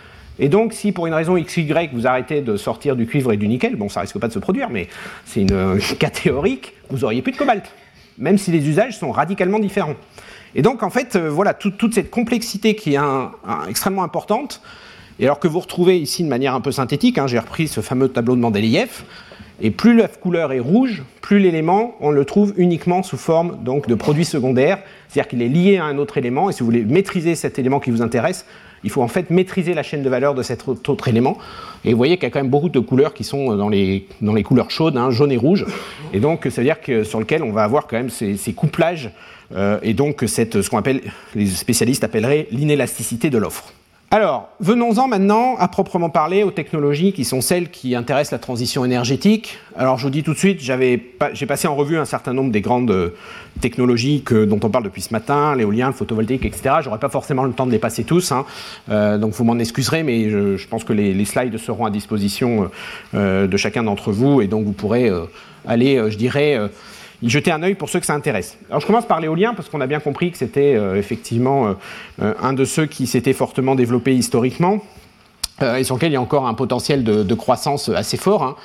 Et donc, si pour une raison X Y, vous arrêtez de sortir du cuivre et du nickel, bon, ça risque pas de se produire, mais c'est une euh, cas théorique, vous n'auriez plus de cobalt, même si les usages sont radicalement différents. Et donc, en fait, euh, voilà, tout, toute cette complexité qui est un, un, extrêmement importante, et alors que vous retrouvez ici de manière un peu synthétique, hein, j'ai repris ce fameux tableau de Mendeleïev, et plus la couleur est rouge, plus l'élément, on le trouve uniquement sous forme donc, de produit secondaire, c'est-à-dire qu'il est lié à un autre élément, et si vous voulez maîtriser cet élément qui vous intéresse, il faut en fait maîtriser la chaîne de valeur de cet autre élément. Et vous voyez qu'il y a quand même beaucoup de couleurs qui sont dans les, dans les couleurs chaudes, hein, jaune et rouge. Et donc, ça veut dire que sur lequel on va avoir quand même ces, ces couplages euh, et donc cette, ce qu'on appelle, les spécialistes appelleraient l'inélasticité de l'offre. Alors, venons-en maintenant à proprement parler aux technologies qui sont celles qui intéressent la transition énergétique. Alors, je vous dis tout de suite, j'avais, j'ai passé en revue un certain nombre des grandes technologies que, dont on parle depuis ce matin, l'éolien, le photovoltaïque, et cetera. J'aurai pas forcément le temps de les passer tous, hein. euh, donc vous m'en excuserez, mais je, je pense que les, les slides seront à disposition euh, de chacun d'entre vous, et donc vous pourrez euh, aller, euh, je dirais, euh, y jeter un œil pour ceux que ça intéresse. Alors je commence par l'éolien parce qu'on a bien compris que c'était euh, effectivement euh, un de ceux qui s'était fortement développé historiquement euh, et sur lequel il y a encore un potentiel de, de croissance assez fort. Hein.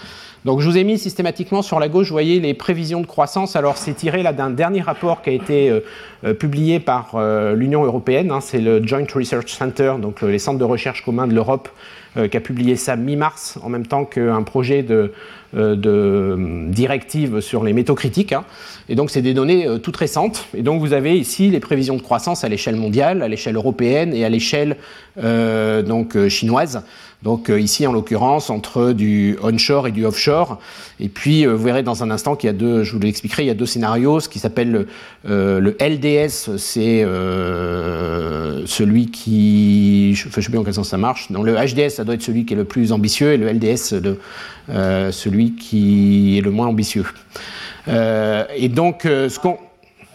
Donc je vous ai mis systématiquement sur la gauche, vous voyez les prévisions de croissance. Alors c'est tiré là d'un dernier rapport qui a été euh, euh, publié par euh, l'Union européenne, hein, c'est le Joint Research Center, donc euh, les centres de recherche communs de l'Europe, euh, qui a publié ça mi-mars, en même temps qu'un projet de, euh, de euh, directive sur les métaux critiques. Hein. Et donc c'est des données euh, toutes récentes. Et donc vous avez ici les prévisions de croissance à l'échelle mondiale, à l'échelle européenne et à l'échelle euh, donc euh, chinoise. Donc euh, ici, en l'occurrence, entre du onshore et du offshore. Et puis, euh, vous verrez dans un instant qu'il y a deux, je vous l'expliquerai, il y a deux scénarios. Ce qui s'appelle euh, le L D S, c'est euh, celui qui... Je ne sais plus en quel sens ça marche. Donc le H D S, ça doit être celui qui est le plus ambitieux, et le L D S, le, euh, celui qui est le moins ambitieux. Euh, et donc, euh, ce qu'on...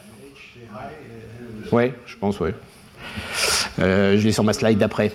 Oui, je pense, oui. Euh, je l'ai sur ma slide d'après.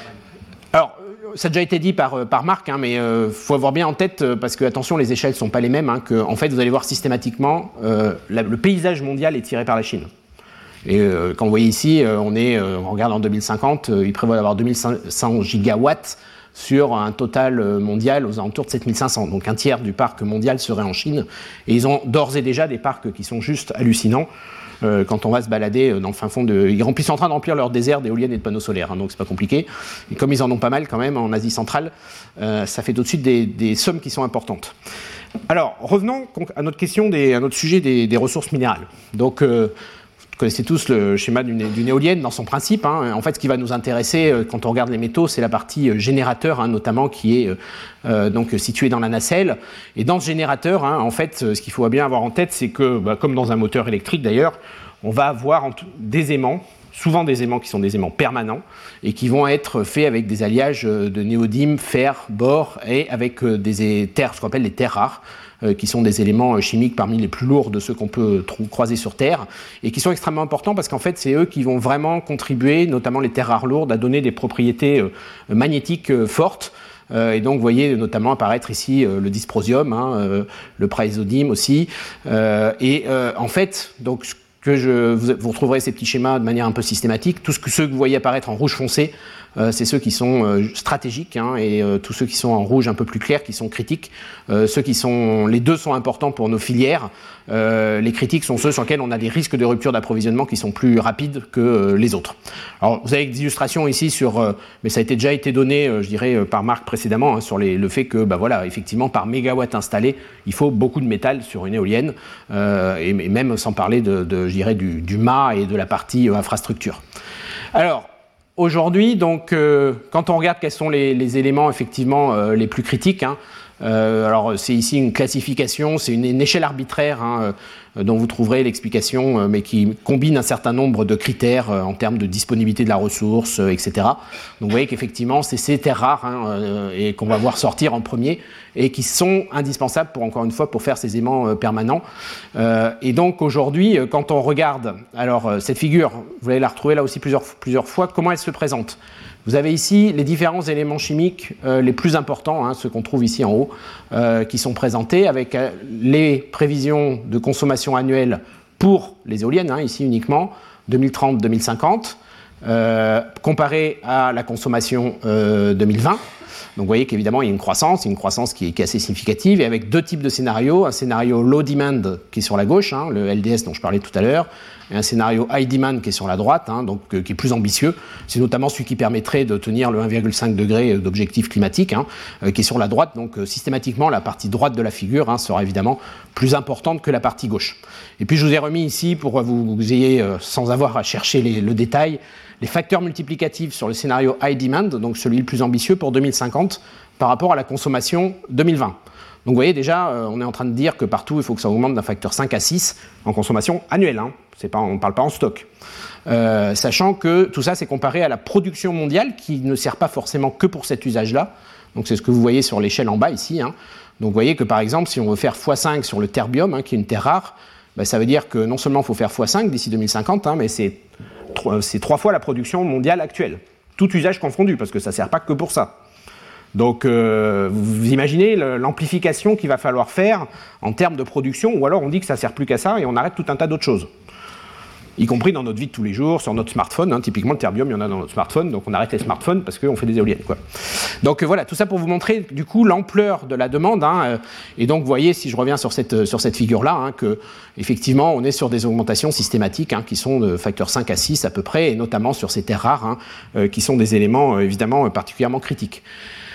Alors, ça a déjà été dit par, par Marc, hein, mais il euh, faut avoir bien en tête, euh, parce que, attention, les échelles ne sont pas les mêmes, hein, que, en fait, vous allez voir systématiquement, euh, la, le paysage mondial est tiré par la Chine. Et euh, quand vous voyez ici, euh, on, est, euh, on regarde en deux mille cinquante, euh, il prévoit d'avoir deux mille cinq cents gigawatts sur un total mondial aux alentours de sept mille cinq cents. Donc un tiers du parc mondial serait en Chine. Et ils ont d'ores et déjà des parcs qui sont juste hallucinants. Euh, quand on va se balader dans le fin fond de... Ils remplissent en train de remplir leur désert d'éoliennes et de panneaux solaires, hein, donc c'est pas compliqué. Et comme ils en ont pas mal quand même en Asie centrale, euh, ça fait tout de suite des, des sommes qui sont importantes. Alors, revenons à notre question, des, à notre sujet des, des ressources minérales. Donc, euh, vous connaissez tous le schéma d'une, d'une éolienne dans son principe. Hein. En fait, ce qui va nous intéresser euh, quand on regarde les métaux, c'est la partie euh, générateur, hein, notamment, qui est euh, donc située dans la nacelle. Et dans ce générateur, hein, en fait, ce qu'il faut bien avoir en tête, c'est que, bah, comme dans un moteur électrique d'ailleurs, on va avoir des aimants, souvent des aimants qui sont des aimants permanents, et qui vont être faits avec des alliages de néodyme, fer, bore, et avec des terres, ce qu'on appelle les terres rares, qui sont des éléments chimiques parmi les plus lourds de ceux qu'on peut croiser sur Terre, et qui sont extrêmement importants parce qu'en fait, c'est eux qui vont vraiment contribuer, notamment les terres rares lourdes, à donner des propriétés magnétiques fortes. Euh, et donc, vous voyez notamment apparaître ici euh, le dysprosium, hein, euh, le praésodyme aussi. Euh, et euh, en fait, donc, que je, vous, vous retrouverez ces petits schémas de manière un peu systématique. Tous ce que, ceux que vous voyez apparaître en rouge foncé, euh, c'est ceux qui sont euh, stratégiques, hein, et euh, tous ceux qui sont en rouge un peu plus clair, qui sont critiques. Euh, ceux qui sont, les deux sont importants pour nos filières. Euh, les critiques sont ceux sur lesquels on a des risques de rupture d'approvisionnement qui sont plus rapides que euh, les autres. Alors, vous avez des illustrations ici sur, euh, mais ça a été déjà été donné, euh, je dirais, euh, par Marc précédemment, hein, sur les, le fait que, bah voilà, effectivement, par mégawatt installé, il faut beaucoup de métal sur une éolienne, euh, et, et même sans parler de, de je dirais, du, du mât et de la partie euh, infrastructure. Alors, aujourd'hui, donc, euh, quand on regarde quels sont les, les éléments effectivement euh, les plus critiques, hein, euh, alors c'est ici une classification, c'est une, une échelle arbitraire, hein, euh, dont vous trouverez l'explication, euh, mais qui combine un certain nombre de critères euh, en termes de disponibilité de la ressource, euh, et cetera. Donc vous voyez qu'effectivement, c'est ces terres rares, hein, euh, et qu'on va voir sortir en premier, et qui sont indispensables pour, encore une fois, pour faire ces aimants euh, permanents. Euh, et donc aujourd'hui, euh, quand on regarde, alors euh, cette figure, vous allez la retrouver là aussi plusieurs, plusieurs fois, comment elle se présente? Vous avez ici les différents éléments chimiques euh, les plus importants, hein, ceux qu'on trouve ici en haut, euh, qui sont présentés avec euh, les prévisions de consommation annuelle pour les éoliennes, hein, ici uniquement, deux mille trente deux mille cinquante, euh, comparé à la consommation euh, deux mille vingt. Donc vous voyez qu'évidemment il y a une croissance, une croissance qui est, qui est assez significative, et avec deux types de scénarios, un scénario low demand qui est sur la gauche, hein, le L D S dont je parlais tout à l'heure, et un scénario high demand qui est sur la droite, hein, donc euh, qui est plus ambitieux. C'est notamment celui qui permettrait de tenir le un virgule cinq degré d'objectif climatique, hein, euh, qui est sur la droite. Donc euh, systématiquement, la partie droite de la figure, hein, sera évidemment plus importante que la partie gauche. Et puis je vous ai remis ici, pour que vous, vous ayez, euh, sans avoir à chercher les, le détail, les facteurs multiplicatifs sur le scénario high demand, donc celui le plus ambitieux pour deux mille cinquante, par rapport à la consommation deux mille vingt. Donc vous voyez déjà, euh, on est en train de dire que partout, il faut que ça augmente d'un facteur cinq à six en consommation annuelle. Hein. C'est pas, on ne parle pas en stock. Euh, sachant que tout ça, c'est comparé à la production mondiale qui ne sert pas forcément que pour cet usage-là. Donc c'est ce que vous voyez sur l'échelle en bas ici. Hein. Donc vous voyez que par exemple, si on veut faire fois cinq sur le terbium, hein, qui est une terre rare, bah, ça veut dire que non seulement il faut faire fois cinq d'ici deux mille cinquante, hein, mais c'est, c'est trois fois la production mondiale actuelle. Tout usage confondu, parce que ça ne sert pas que pour ça. Donc, euh, vous imaginez l'amplification qu'il va falloir faire en termes de production, ou alors on dit que ça ne sert plus qu'à ça et on arrête tout un tas d'autres choses. y compris dans notre vie de tous les jours, sur notre smartphone. Hein. Typiquement, le terbium, il y en a dans notre smartphone, donc on arrête les smartphones parce qu'on fait des éoliennes, quoi. Donc euh, voilà, tout ça pour vous montrer du coup l'ampleur de la demande. Hein, euh, et donc, vous voyez, si je reviens sur cette, sur cette figure-là, hein, que effectivement, on est sur des augmentations systématiques hein, qui sont de facteur cinq à six à peu près, et notamment sur ces terres rares, hein, euh, qui sont des éléments euh, évidemment euh, particulièrement critiques.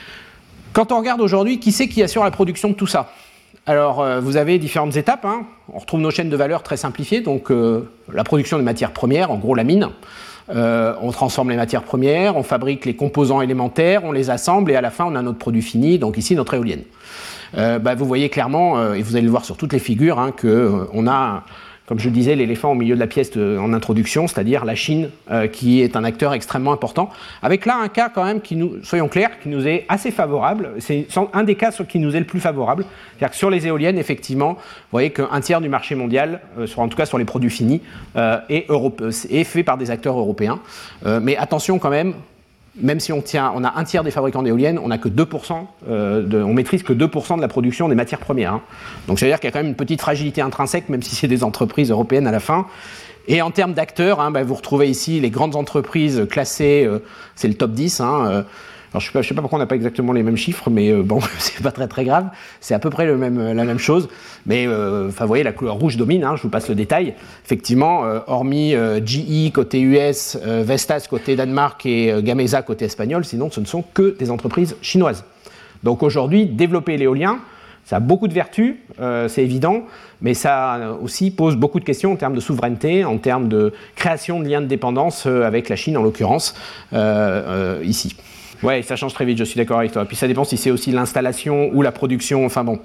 Quand on regarde aujourd'hui, qui c'est qui assure la production de tout ça ? Alors, euh, vous avez différentes étapes. Hein. On retrouve nos chaînes de valeur très simplifiées. Donc, euh, la production de matières premières, en gros la mine. Euh, on transforme les matières premières, on fabrique les composants élémentaires, on les assemble et à la fin, on a notre produit fini, donc ici, notre éolienne. Euh, bah, vous voyez clairement, euh, et vous allez le voir sur toutes les figures, hein, qu'on euh, a, comme je le disais, l'éléphant au milieu de la pièce de, en introduction, c'est-à-dire la Chine, euh, qui est un acteur extrêmement important, avec là un cas quand même qui nous, soyons clairs, qui nous est assez favorable. C'est un des cas qui nous est le plus favorable. C'est-à-dire que sur les éoliennes, effectivement, vous voyez qu'un tiers du marché mondial, euh, sur, en tout cas sur les produits finis, euh, est, Europe, est fait par des acteurs européens. Euh, mais attention quand même, même si on, tient, on a un tiers des fabricants d'éoliennes, on n'a que deux pour cent, euh, de, on maîtrise que deux pour cent de la production des matières premières. Hein. Donc ça veut dire qu'il y a quand même une petite fragilité intrinsèque, même si c'est des entreprises européennes à la fin. Et en termes d'acteurs, hein, bah, vous retrouvez ici les grandes entreprises classées, euh, c'est le top dix. Hein, euh, alors je ne sais, sais pas pourquoi on n'a pas exactement les mêmes chiffres, mais euh, bon, c'est pas très très grave. C'est à peu près le même, la même chose. Mais euh, vous voyez, la couleur rouge domine, hein, je vous passe le détail. Effectivement, euh, hormis euh, G E côté U S, euh, Vestas côté Danemark et euh, Gamesa côté espagnol, sinon ce ne sont que des entreprises chinoises. Donc aujourd'hui, développer l'éolien, ça a beaucoup de vertus, euh, c'est évident, mais ça aussi pose beaucoup de questions en termes de souveraineté, en termes de création de liens de dépendance euh, avec la Chine en l'occurrence, euh, euh, ici. Ouais, ça change très vite, je suis d'accord avec toi. Puis ça dépend si c'est aussi l'installation ou la production, enfin bon.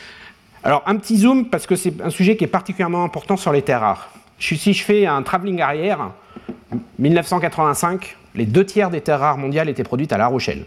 Alors, un petit zoom, parce que c'est un sujet qui est particulièrement important sur les terres rares. Si je fais un travelling arrière, dix-neuf cent quatre-vingt-cinq, les deux tiers des terres rares mondiales étaient produites à La Rochelle.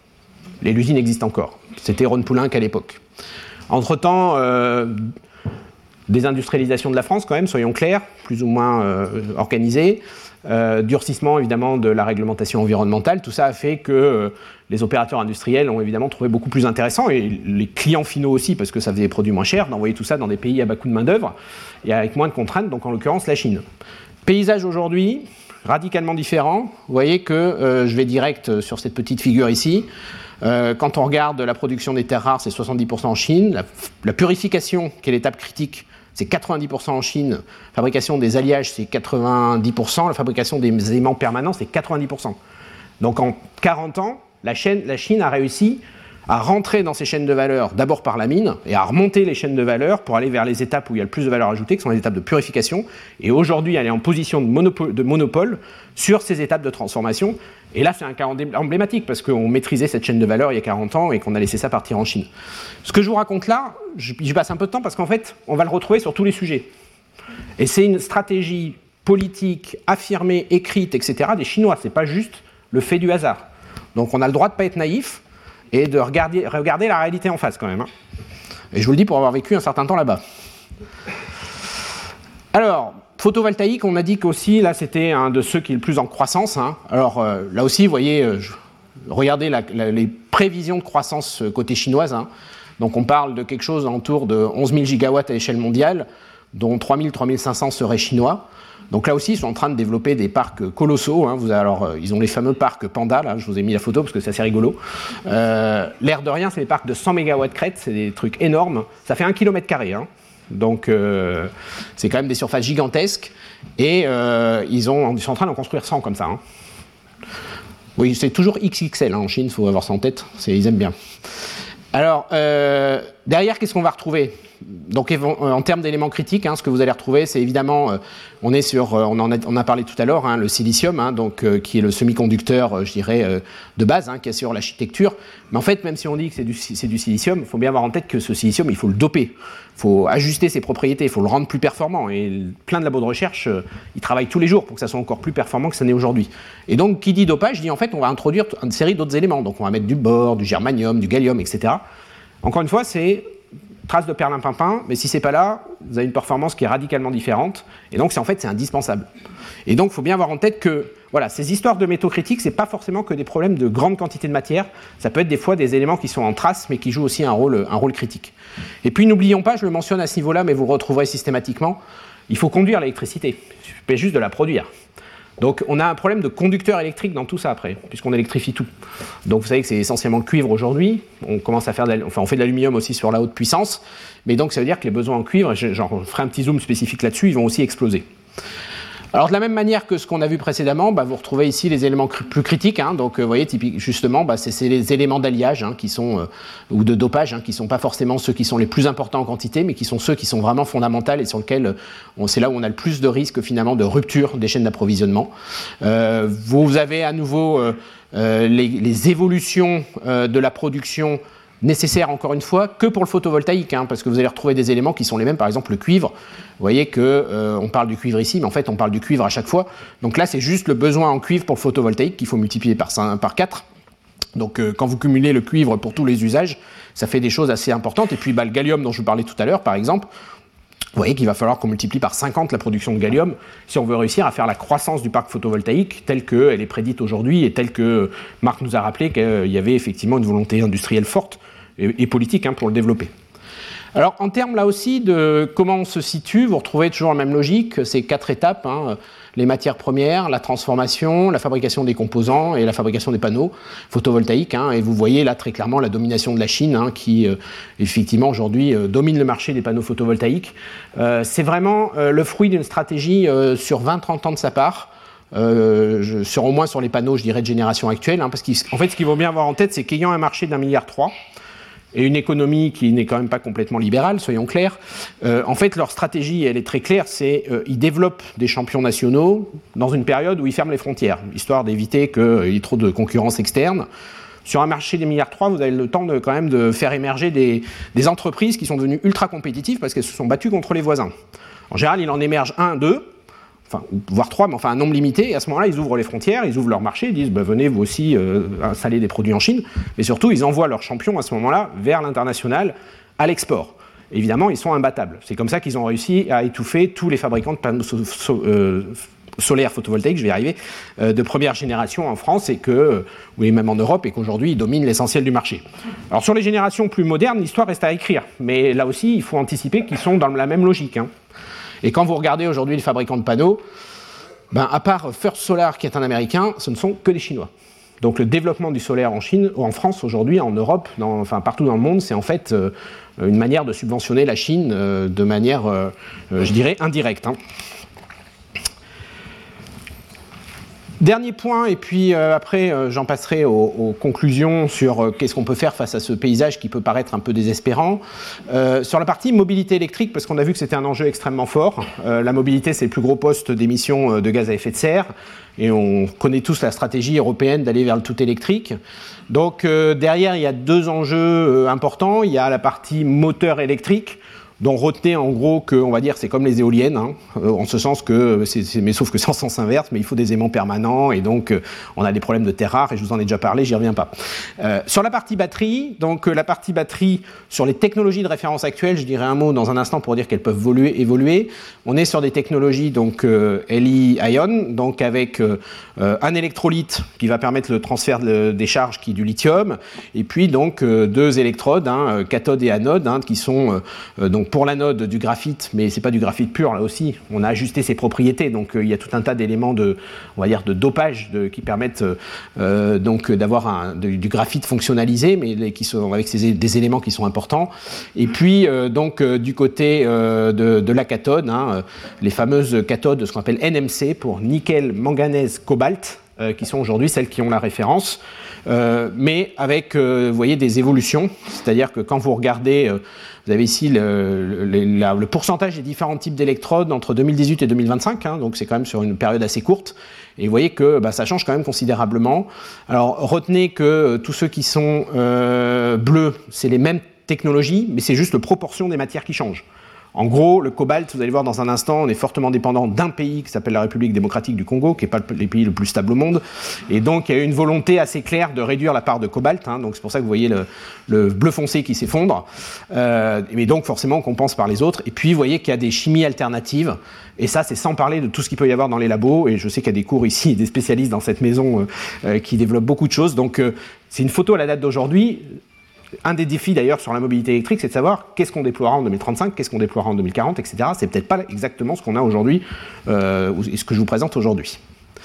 L'usine existe encore. C'était Ron Poulenc à l'époque. Entre-temps, euh, désindustrialisation de la France, quand même, soyons clairs, plus ou moins euh, organisée. Euh, durcissement évidemment de la réglementation environnementale, tout ça a fait que euh, les opérateurs industriels ont évidemment trouvé beaucoup plus intéressant, et les clients finaux aussi, parce que ça faisait des produits moins chers, d'envoyer tout ça dans des pays à bas coût de main d'œuvre et avec moins de contraintes, donc en l'occurrence la Chine. Paysage aujourd'hui, radicalement différent. Vous voyez que euh, je vais direct sur cette petite figure ici. Euh, quand on regarde la production des terres rares, c'est soixante-dix pour cent en Chine. La, la purification, qui est l'étape critique, c'est quatre-vingt-dix pour cent en Chine. La fabrication des alliages, c'est quatre-vingt-dix pour cent. La fabrication des éléments permanents, c'est quatre-vingt-dix pour cent. Donc en quarante ans, la, chaîne, la Chine a réussi à rentrer dans ces chaînes de valeur, d'abord par la mine, et à remonter les chaînes de valeur pour aller vers les étapes où il y a le plus de valeur ajoutée, qui sont les étapes de purification. Et aujourd'hui, elle est en position de monopole, de monopole sur ces étapes de transformation. Et là, c'est un cas emblématique, parce qu'on maîtrisait cette chaîne de valeur il y a quarante ans et qu'on a laissé ça partir en Chine. Ce que je vous raconte là, je, je passe un peu de temps, parce qu'en fait, on va le retrouver sur tous les sujets. Et c'est une stratégie politique affirmée, écrite, et cetera des Chinois. Ce n'est pas juste le fait du hasard. Donc on a le droit de ne pas être naïf et de regarder, regarder la réalité en face quand même. Hein. Et je vous le dis pour avoir vécu un certain temps là-bas. Alors, photovoltaïque, on a dit qu'aussi, là, c'était un de ceux qui est le plus en croissance. Hein. Alors, euh, là aussi, vous voyez, euh, je, regardez la, la, les prévisions de croissance côté chinoise. Hein. Donc, on parle de quelque chose autour de onze mille gigawatts à l'échelle mondiale, dont trois mille à trois mille cinq cents seraient chinois. Donc là aussi, ils sont en train de développer des parcs colossaux. Hein. Vous avez, alors, euh, ils ont les fameux parcs Panda, là, je vous ai mis la photo parce que c'est assez rigolo. Euh, l'air de rien, c'est des parcs de cent mégawatts crête, c'est des trucs énormes. Ça fait un kilomètre carré. Hein. Donc euh, c'est quand même des surfaces gigantesques. Et euh, ils, ont, ils sont en train d'en construire cent comme ça. Hein. Oui, c'est toujours X X L hein, en Chine, il faut avoir ça en tête, c'est, ils aiment bien. Alors, euh, derrière, qu'est-ce qu'on va retrouver ? Donc, en termes d'éléments critiques, hein, ce que vous allez retrouver, c'est évidemment, euh, on est sur, euh, on en a, on a parlé tout à l'heure, hein, le silicium, hein, donc euh, qui est le semi-conducteur, euh, je dirais, euh, de base, hein, qui assure l'architecture. Mais en fait, même si on dit que c'est du, c'est du silicium, il faut bien avoir en tête que ce silicium, il faut le doper, il faut ajuster ses propriétés, il faut le rendre plus performant. Et plein de labos de recherche, euh, ils travaillent tous les jours pour que ça soit encore plus performant que ça n'est aujourd'hui. Et donc, qui dit dopage, dit en fait, on va introduire une série d'autres éléments. Donc, on va mettre du bore, du germanium, du gallium, et cetera. Encore une fois, c'est trace de perlimpinpin, mais si c'est pas là, vous avez une performance qui est radicalement différente, et donc c'est en fait c'est indispensable. Et donc il faut bien avoir en tête que voilà, ces histoires de métaux critiques, c'est pas forcément que des problèmes de grande quantité de matière, ça peut être des fois des éléments qui sont en trace, mais qui jouent aussi un rôle, un rôle critique. Et puis n'oublions pas, je le mentionne à ce niveau-là, mais vous le retrouverez systématiquement, il faut conduire l'électricité, il suffit juste de la produire. Donc on a un problème de conducteur électrique dans tout ça après, puisqu'on électrifie tout. Donc vous savez que c'est essentiellement le cuivre aujourd'hui, on commence à faire, de, enfin on fait de l'aluminium aussi sur la haute puissance, mais donc ça veut dire que les besoins en cuivre, genre, je ferai un petit zoom spécifique là-dessus, ils vont aussi exploser. Alors de la même manière que ce qu'on a vu précédemment, bah, vous retrouvez ici les éléments cr- plus critiques. Hein, donc euh, vous voyez, typique, justement, bah, c'est, c'est les éléments d'alliage hein, qui sont, euh, ou de dopage, hein, qui ne sont pas forcément ceux qui sont les plus importants en quantité, mais qui sont ceux qui sont vraiment fondamentaux et sur lesquels on, c'est là où on a le plus de risques finalement de rupture des chaînes d'approvisionnement. Euh, vous avez à nouveau euh, euh, les, les évolutions euh, de la production nécessaire encore une fois que pour le photovoltaïque, hein, parce que vous allez retrouver des éléments qui sont les mêmes, par exemple le cuivre. Vous voyez que euh, on parle du cuivre ici, mais en fait on parle du cuivre à chaque fois. Donc là c'est juste le besoin en cuivre pour le photovoltaïque qu'il faut multiplier par, cinq, par quatre. Donc euh, quand vous cumulez le cuivre pour tous les usages, ça fait des choses assez importantes. Et puis bah, le gallium dont je vous parlais tout à l'heure, par exemple, vous voyez qu'il va falloir qu'on multiplie par cinquante la production de gallium si on veut réussir à faire la croissance du parc photovoltaïque telle qu'elle est prédite aujourd'hui et telle que Marc nous a rappelé qu'il y avait effectivement une volonté industrielle forte et, et politique hein, pour le développer. Alors en termes là aussi de comment on se situe, vous retrouvez toujours la même logique, ces quatre étapes, hein, les matières premières, la transformation, la fabrication des composants et la fabrication des panneaux photovoltaïques. Hein, et vous voyez là très clairement la domination de la Chine hein, qui euh, effectivement aujourd'hui euh, domine le marché des panneaux photovoltaïques. Euh, c'est vraiment euh, le fruit d'une stratégie euh, sur vingt à trente ans de sa part. Euh, je, sur au moins sur les panneaux, je dirais, de génération actuelle. Hein, parce qu'en fait, ce qu'il faut bien avoir en tête, c'est qu'ayant un marché d'un milliard trois, et une économie qui n'est quand même pas complètement libérale, soyons clairs, euh, en fait, leur stratégie, elle est très claire, c'est euh, ils développent des champions nationaux dans une période où ils ferment les frontières, histoire d'éviter qu'il euh, y ait trop de concurrence externe. Sur un marché des milliards trois, vous avez le temps de, quand même de faire émerger des, des entreprises qui sont devenues ultra compétitives parce qu'elles se sont battues contre les voisins. En général, il en émerge un, deux, enfin, voire trois, mais enfin un nombre limité, et à ce moment-là, ils ouvrent les frontières, ils ouvrent leur marché, ils disent bah, venez vous aussi euh, installer des produits en Chine, mais surtout, ils envoient leurs champions à ce moment-là vers l'international, à l'export. Évidemment, ils sont imbattables. C'est comme ça qu'ils ont réussi à étouffer tous les fabricants de panneaux so- so- euh, solaires photovoltaïques, je vais y arriver, euh, de première génération en France, et que, oui, même en Europe, et qu'aujourd'hui, ils dominent l'essentiel du marché. Alors sur les générations plus modernes, l'histoire reste à écrire, mais là aussi, il faut anticiper qu'ils sont dans la même logique, hein. Et quand vous regardez aujourd'hui les fabricants de panneaux, ben, à part First Solar qui est un Américain, ce ne sont que des Chinois. Donc le développement du solaire en Chine, ou en France aujourd'hui, en Europe, dans, enfin partout dans le monde, c'est en fait euh, une manière de subventionner la Chine euh, de manière, euh, euh, je dirais, indirecte. Hein. Dernier point, et puis euh, après euh, j'en passerai aux, aux conclusions sur euh, qu'est-ce qu'on peut faire face à ce paysage qui peut paraître un peu désespérant. Euh, sur la partie mobilité électrique, parce qu'on a vu que c'était un enjeu extrêmement fort. Euh, la mobilité, c'est le plus gros poste d'émissions euh, de gaz à effet de serre, et on connaît tous la stratégie européenne d'aller vers le tout électrique. Donc euh, derrière, il y a deux enjeux euh, importants. Il y a la partie moteur électrique, dont retenez en gros que, on va dire, c'est comme les éoliennes, hein, euh, en ce sens que, c'est, c'est, mais sauf que c'est en sens inverse, mais il faut des aimants permanents, et donc euh, on a des problèmes de terres rares, et je vous en ai déjà parlé, j'y reviens pas. Euh, sur la partie batterie, donc euh, la partie batterie, sur les technologies de référence actuelles, je dirais un mot dans un instant pour dire qu'elles peuvent évoluer, évoluer. On est sur des technologies, donc euh, Li-ion, donc avec euh, un électrolyte qui va permettre le transfert de, des charges qui est du lithium, et puis donc euh, deux électrodes, hein, cathode et anode, hein, qui sont euh, donc pour l'anode du graphite, mais c'est pas du graphite pur là aussi, on a ajusté ses propriétés, donc euh, il y a tout un tas d'éléments de, on va dire, de dopage de, qui permettent euh, donc d'avoir un, de, du graphite fonctionnalisé, mais les, qui sont avec ces, des éléments qui sont importants. Et puis euh, donc euh, du côté euh, de, de la cathode, hein, les fameuses cathodes, ce qu'on appelle N M C pour nickel, manganèse, cobalt, euh, qui sont aujourd'hui celles qui ont la référence. Euh, mais avec, euh, vous voyez, des évolutions, c'est-à-dire que quand vous regardez, euh, vous avez ici le, le, la, le pourcentage des différents types d'électrodes entre deux mille dix-huit et deux mille vingt-cinq, hein, donc c'est quand même sur une période assez courte, et vous voyez que bah, ça change quand même considérablement. Alors retenez que euh, tous ceux qui sont euh, bleus, c'est les mêmes technologies, mais c'est juste la proportion des matières qui changent. En gros, le cobalt, vous allez voir dans un instant, on est fortement dépendant d'un pays qui s'appelle la République démocratique du Congo, qui n'est pas le pays le plus stable au monde. Et donc, il y a eu une volonté assez claire de réduire la part de cobalt. Hein, donc, c'est pour ça que vous voyez le, le bleu foncé qui s'effondre. Euh, mais donc, forcément, on compense par les autres. Et puis, vous voyez qu'il y a des chimies alternatives. Et ça, c'est sans parler de tout ce qu'il peut y avoir dans les labos. Et je sais qu'il y a des cours ici, des spécialistes dans cette maison euh, euh, qui développent beaucoup de choses. Donc, euh, c'est une photo à la date d'aujourd'hui. un des défis d'ailleurs sur la mobilité électrique, c'est de savoir qu'est-ce qu'on déploiera en deux mille trente-cinq, qu'est-ce qu'on déploiera en deux mille quarante, et cetera. C'est peut-être pas exactement ce qu'on a aujourd'hui, euh, et ce que je vous présente aujourd'hui.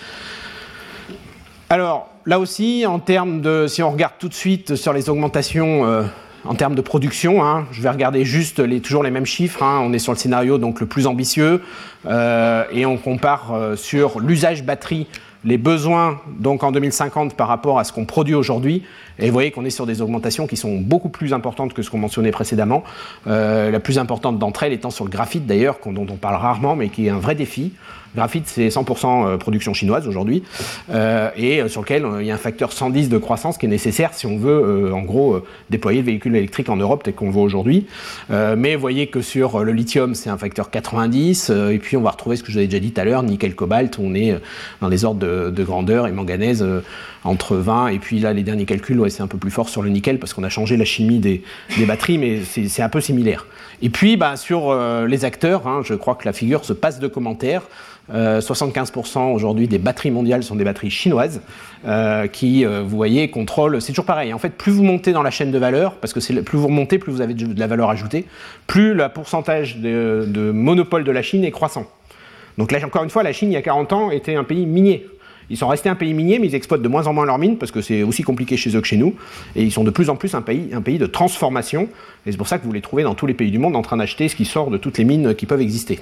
Alors, là aussi, en termes de, si on regarde tout de suite sur les augmentations euh, en termes de production, hein, je vais regarder juste les, toujours les mêmes chiffres, hein, on est sur le scénario donc le plus ambitieux, euh, et on compare euh, sur l'usage batterie, les besoins donc en deux mille cinquante par rapport à ce qu'on produit aujourd'hui, et vous voyez qu'on est sur des augmentations qui sont beaucoup plus importantes que ce qu'on mentionnait précédemment, euh, la plus importante d'entre elles étant sur le graphite d'ailleurs, dont on parle rarement, mais qui est un vrai défi. Le graphite, c'est cent pour cent production chinoise aujourd'hui, euh, et sur lequel euh, il y a un facteur cent dix de croissance qui est nécessaire si on veut, euh, en gros, euh, déployer le véhicule électrique en Europe tel qu'on le voit aujourd'hui. Euh, mais vous voyez que sur le lithium, c'est un facteur quatre-vingt-dix, euh, et puis on va retrouver ce que je vous avais déjà dit tout à l'heure, nickel, cobalt, on est dans les ordres de, de grandeur, et manganèse euh, entre vingt, et puis là, les derniers calculs, ouais, c'est un peu plus fort sur le nickel, parce qu'on a changé la chimie des, des batteries, mais c'est, c'est un peu similaire. Et puis, bah, sur euh, les acteurs, hein, je crois que la figure se passe de commentaires. Euh, soixante-quinze pour cent aujourd'hui des batteries mondiales sont des batteries chinoises euh, qui, euh, vous voyez, contrôlent. C'est toujours pareil. En fait, plus vous montez dans la chaîne de valeur, parce que c'est, plus vous remontez, plus vous avez de la valeur ajoutée, plus le pourcentage de, de monopole de la Chine est croissant. Donc là, encore une fois, la Chine, il y a quarante ans, était un pays minier. Ils sont restés un pays minier, mais ils exploitent de moins en moins leurs mines, parce que c'est aussi compliqué chez eux que chez nous. Et ils sont de plus en plus un pays, un pays de transformation. Et c'est pour ça que vous les trouvez dans tous les pays du monde en train d'acheter ce qui sort de toutes les mines qui peuvent exister.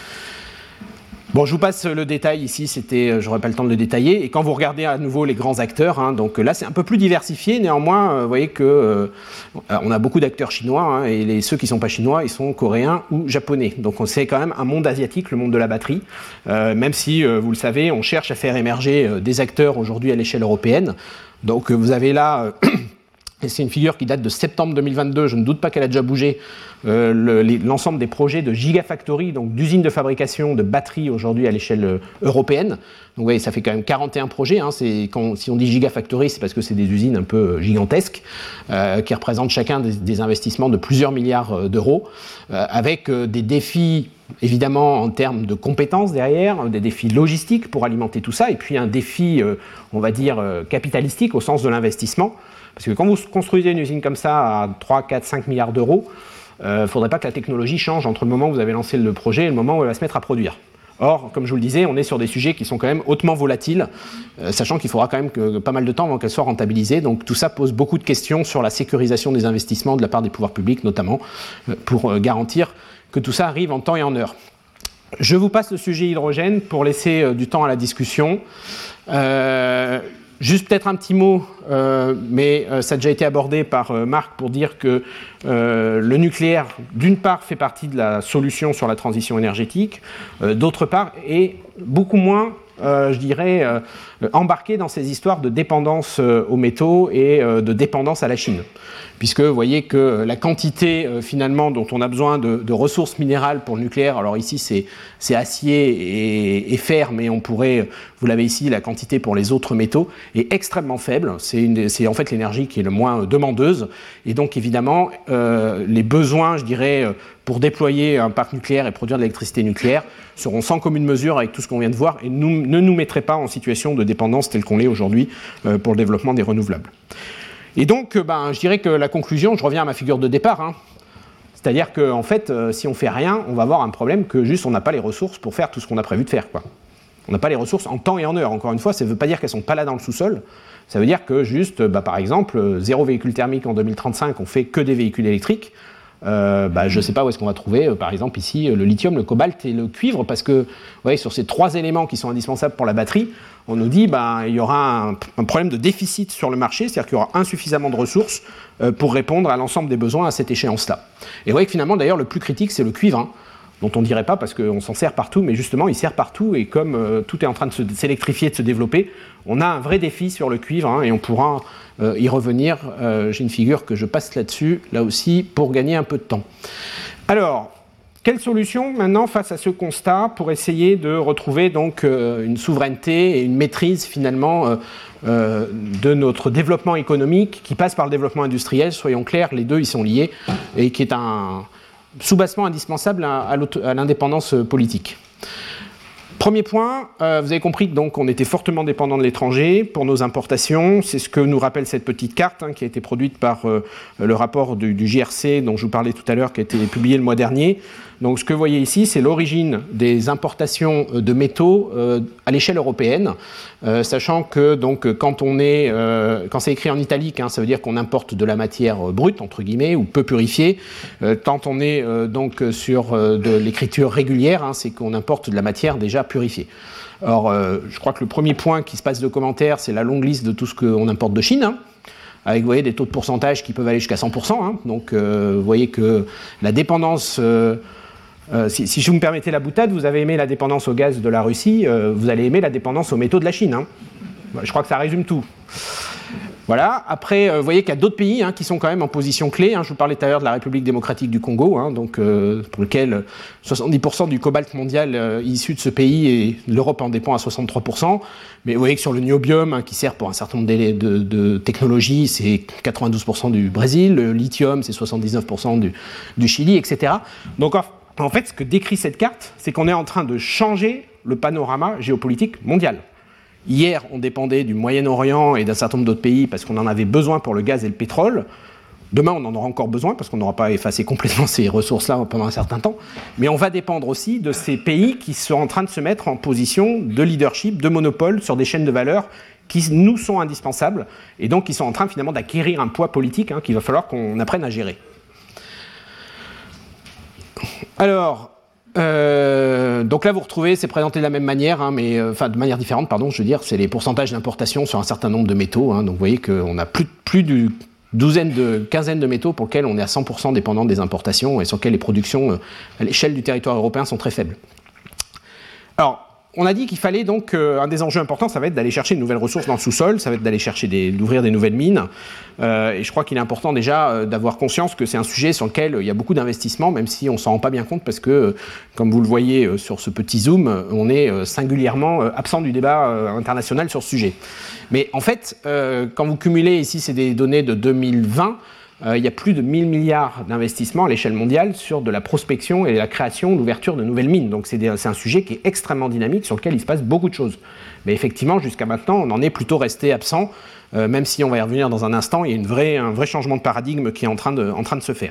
Bon, je vous passe le détail ici, c'était, j'aurais pas le temps de le détailler. Et quand vous regardez à nouveau les grands acteurs, hein, donc là c'est un peu plus diversifié, néanmoins, euh, vous voyez que euh, on a beaucoup d'acteurs chinois, hein, et les, ceux qui sont pas chinois, ils sont coréens ou japonais. Donc on sait quand même un monde asiatique, le monde de la batterie, euh, même si, euh, vous le savez, on cherche à faire émerger euh, des acteurs aujourd'hui à l'échelle européenne. Donc euh, vous avez là... Euh, et c'est une figure qui date de septembre deux mille vingt-deux, je ne doute pas qu'elle a déjà bougé, euh, le, les, l'ensemble des projets de gigafactory, donc d'usines de fabrication de batteries aujourd'hui à l'échelle euh, européenne. Donc vous voyez, ça fait quand même quarante et un projets, hein, c'est, quand, si on dit gigafactory, c'est parce que c'est des usines un peu euh, gigantesques, euh, qui représentent chacun des, des investissements de plusieurs milliards euh, d'euros, euh, avec euh, des défis évidemment en termes de compétences derrière, des défis logistiques pour alimenter tout ça, et puis un défi, euh, on va dire, euh, capitalistique au sens de l'investissement. Parce que quand vous construisez une usine comme ça à trois, quatre, cinq milliards d'euros, il euh, ne faudrait pas que la technologie change entre le moment où vous avez lancé le projet et le moment où elle va se mettre à produire. Or, comme je vous le disais, on est sur des sujets qui sont quand même hautement volatiles, euh, sachant qu'il faudra quand même que, que pas mal de temps avant qu'elles soient rentabilisées. Donc tout ça pose beaucoup de questions sur la sécurisation des investissements de la part des pouvoirs publics, notamment, euh, pour euh, garantir que tout ça arrive en temps et en heure. Je vous passe le sujet hydrogène pour laisser euh, du temps à la discussion. Euh, Juste peut-être un petit mot, euh, mais euh, ça a déjà été abordé par euh, Marc pour dire que euh, le nucléaire, d'une part, fait partie de la solution sur la transition énergétique, euh, d'autre part, est beaucoup moins, euh, je dirais, euh, embarqué dans ces histoires de dépendance euh, aux métaux et euh, de dépendance à la Chine. Puisque vous voyez que la quantité euh, finalement dont on a besoin de, de ressources minérales pour le nucléaire, alors ici c'est, c'est acier et, et fer, mais on pourrait, vous l'avez ici, la quantité pour les autres métaux est extrêmement faible. C'est, une, c'est en fait l'énergie qui est le moins demandeuse. Et donc évidemment, euh, les besoins, je dirais, pour déployer un parc nucléaire et produire de l'électricité nucléaire seront sans commune mesure avec tout ce qu'on vient de voir et nous, ne nous mettraient pas en situation de dépendance telle qu'on l'est aujourd'hui euh, pour le développement des renouvelables. Et donc, ben, je dirais que la conclusion, je reviens à ma figure de départ, hein, c'est-à-dire qu'en en fait, euh, si on ne fait rien, on va avoir un problème que juste on n'a pas les ressources pour faire tout ce qu'on a prévu de faire, quoi. On n'a pas les ressources en temps et en heure. Encore une fois, ça ne veut pas dire qu'elles ne sont pas là dans le sous-sol, ça veut dire que juste, bah, par exemple, zéro véhicule thermique en deux mille trente-cinq, on fait que des véhicules électriques. Euh, bah, je ne sais pas où est-ce qu'on va trouver, euh, par exemple, ici, le lithium, le cobalt et le cuivre, parce que vous voyez, sur ces trois éléments qui sont indispensables pour la batterie, on nous dit bah, il y aura un, un problème de déficit sur le marché, c'est-à-dire qu'il y aura insuffisamment de ressources euh, pour répondre à l'ensemble des besoins à cette échéance-là. Et vous voyez que finalement, d'ailleurs, le plus critique, c'est le cuivre, hein, dont on ne dirait pas parce qu'on s'en sert partout, mais justement, il sert partout, et comme euh, tout est en train de se, de s'électrifier, de se développer, on a un vrai défi sur le cuivre, hein, et on pourra euh, y revenir. Euh, j'ai une figure que je passe là-dessus, là aussi, pour gagner un peu de temps. Alors, quelle solution maintenant face à ce constat pour essayer de retrouver donc euh, une souveraineté et une maîtrise finalement euh, euh, de notre développement économique qui passe par le développement industriel, soyons clairs, les deux ils sont liés, et qui est un soubassement indispensable à, à, à l'indépendance politique. Premier point, euh, vous avez compris que donc on était fortement dépendant de l'étranger pour nos importations. C'est ce que nous rappelle cette petite carte hein, qui a été produite par euh, le rapport du, du J R C dont je vous parlais tout à l'heure, qui a été publié le mois dernier. Donc ce que vous voyez ici, c'est l'origine des importations de métaux euh, à l'échelle européenne, euh, sachant que donc quand on est, euh, quand c'est écrit en italique, hein, ça veut dire qu'on importe de la matière brute entre guillemets ou peu purifiée. Euh, quand on est euh, donc sur euh, de l'écriture régulière, hein, c'est qu'on importe de la matière déjà purifiée. Alors, euh, je crois que le premier point qui se passe de commentaires, c'est la longue liste de tout ce qu'on importe de Chine. Hein, avec vous voyez, des taux de pourcentage qui peuvent aller jusqu'à cent pour cent. Hein, donc, euh, vous voyez que la dépendance. Euh, Euh, si, si je vous me permettez la boutade, vous avez aimé la dépendance au gaz de la Russie, euh, vous allez aimer la dépendance aux métaux de la Chine. Hein. Je crois que ça résume tout. Voilà. Après, euh, vous voyez qu'il y a d'autres pays hein, qui sont quand même en position clé. Hein. Je vous parlais tout à l'heure de la République démocratique du Congo, hein, donc, euh, pour lequel soixante-dix pour cent du cobalt mondial euh, est issu de ce pays et l'Europe en dépend à soixante-trois pour cent. Mais vous voyez que sur le niobium, hein, qui sert pour un certain nombre de, de, de technologies, c'est quatre-vingt-douze pour cent du Brésil. Le lithium, c'est soixante-dix-neuf pour cent du, du Chili, et cetera. Donc, en fait, ce que décrit cette carte, c'est qu'on est en train de changer le panorama géopolitique mondial. Hier, on dépendait du Moyen-Orient et d'un certain nombre d'autres pays parce qu'on en avait besoin pour le gaz et le pétrole. Demain, on en aura encore besoin parce qu'on n'aura pas effacé complètement ces ressources-là pendant un certain temps. Mais on va dépendre aussi de ces pays qui sont en train de se mettre en position de leadership, de monopole sur des chaînes de valeur qui nous sont indispensables et donc qui sont en train finalement d'acquérir un poids politique hein, qu'il va falloir qu'on apprenne à gérer. Alors, euh, donc là vous retrouvez, c'est présenté de la même manière, hein, mais euh, enfin de manière différente, pardon, je veux dire, c'est les pourcentages d'importation sur un certain nombre de métaux. Hein, donc vous voyez qu'on a plus, plus d'une douzaine de, quinzaine de métaux pour lesquels on est à cent pour cent dépendant des importations et sur lesquels les productions euh, à l'échelle du territoire européen sont très faibles. Alors, on a dit qu'il fallait donc, euh, un des enjeux importants, ça va être d'aller chercher de nouvelles ressources dans le sous-sol, ça va être d'aller chercher des, d'ouvrir des nouvelles mines. Euh, et je crois qu'il est important déjà euh, d'avoir conscience que c'est un sujet sur lequel euh, il y a beaucoup d'investissements, même si on ne s'en rend pas bien compte parce que, euh, comme vous le voyez euh, sur ce petit zoom, euh, on est euh, singulièrement euh, absent du débat euh, international sur ce sujet. Mais en fait, euh, quand vous cumulez, ici c'est des données de deux mille vingt, Euh, il y a plus de mille milliards d'investissements à l'échelle mondiale sur de la prospection et la création, l'ouverture de nouvelles mines. Donc c'est, des, c'est un sujet qui est extrêmement dynamique, sur lequel il se passe beaucoup de choses. Mais effectivement, jusqu'à maintenant, on en est plutôt resté absent, euh, même si on va y revenir dans un instant, il y a une vraie, un vrai changement de paradigme qui est en train de, en train de se faire.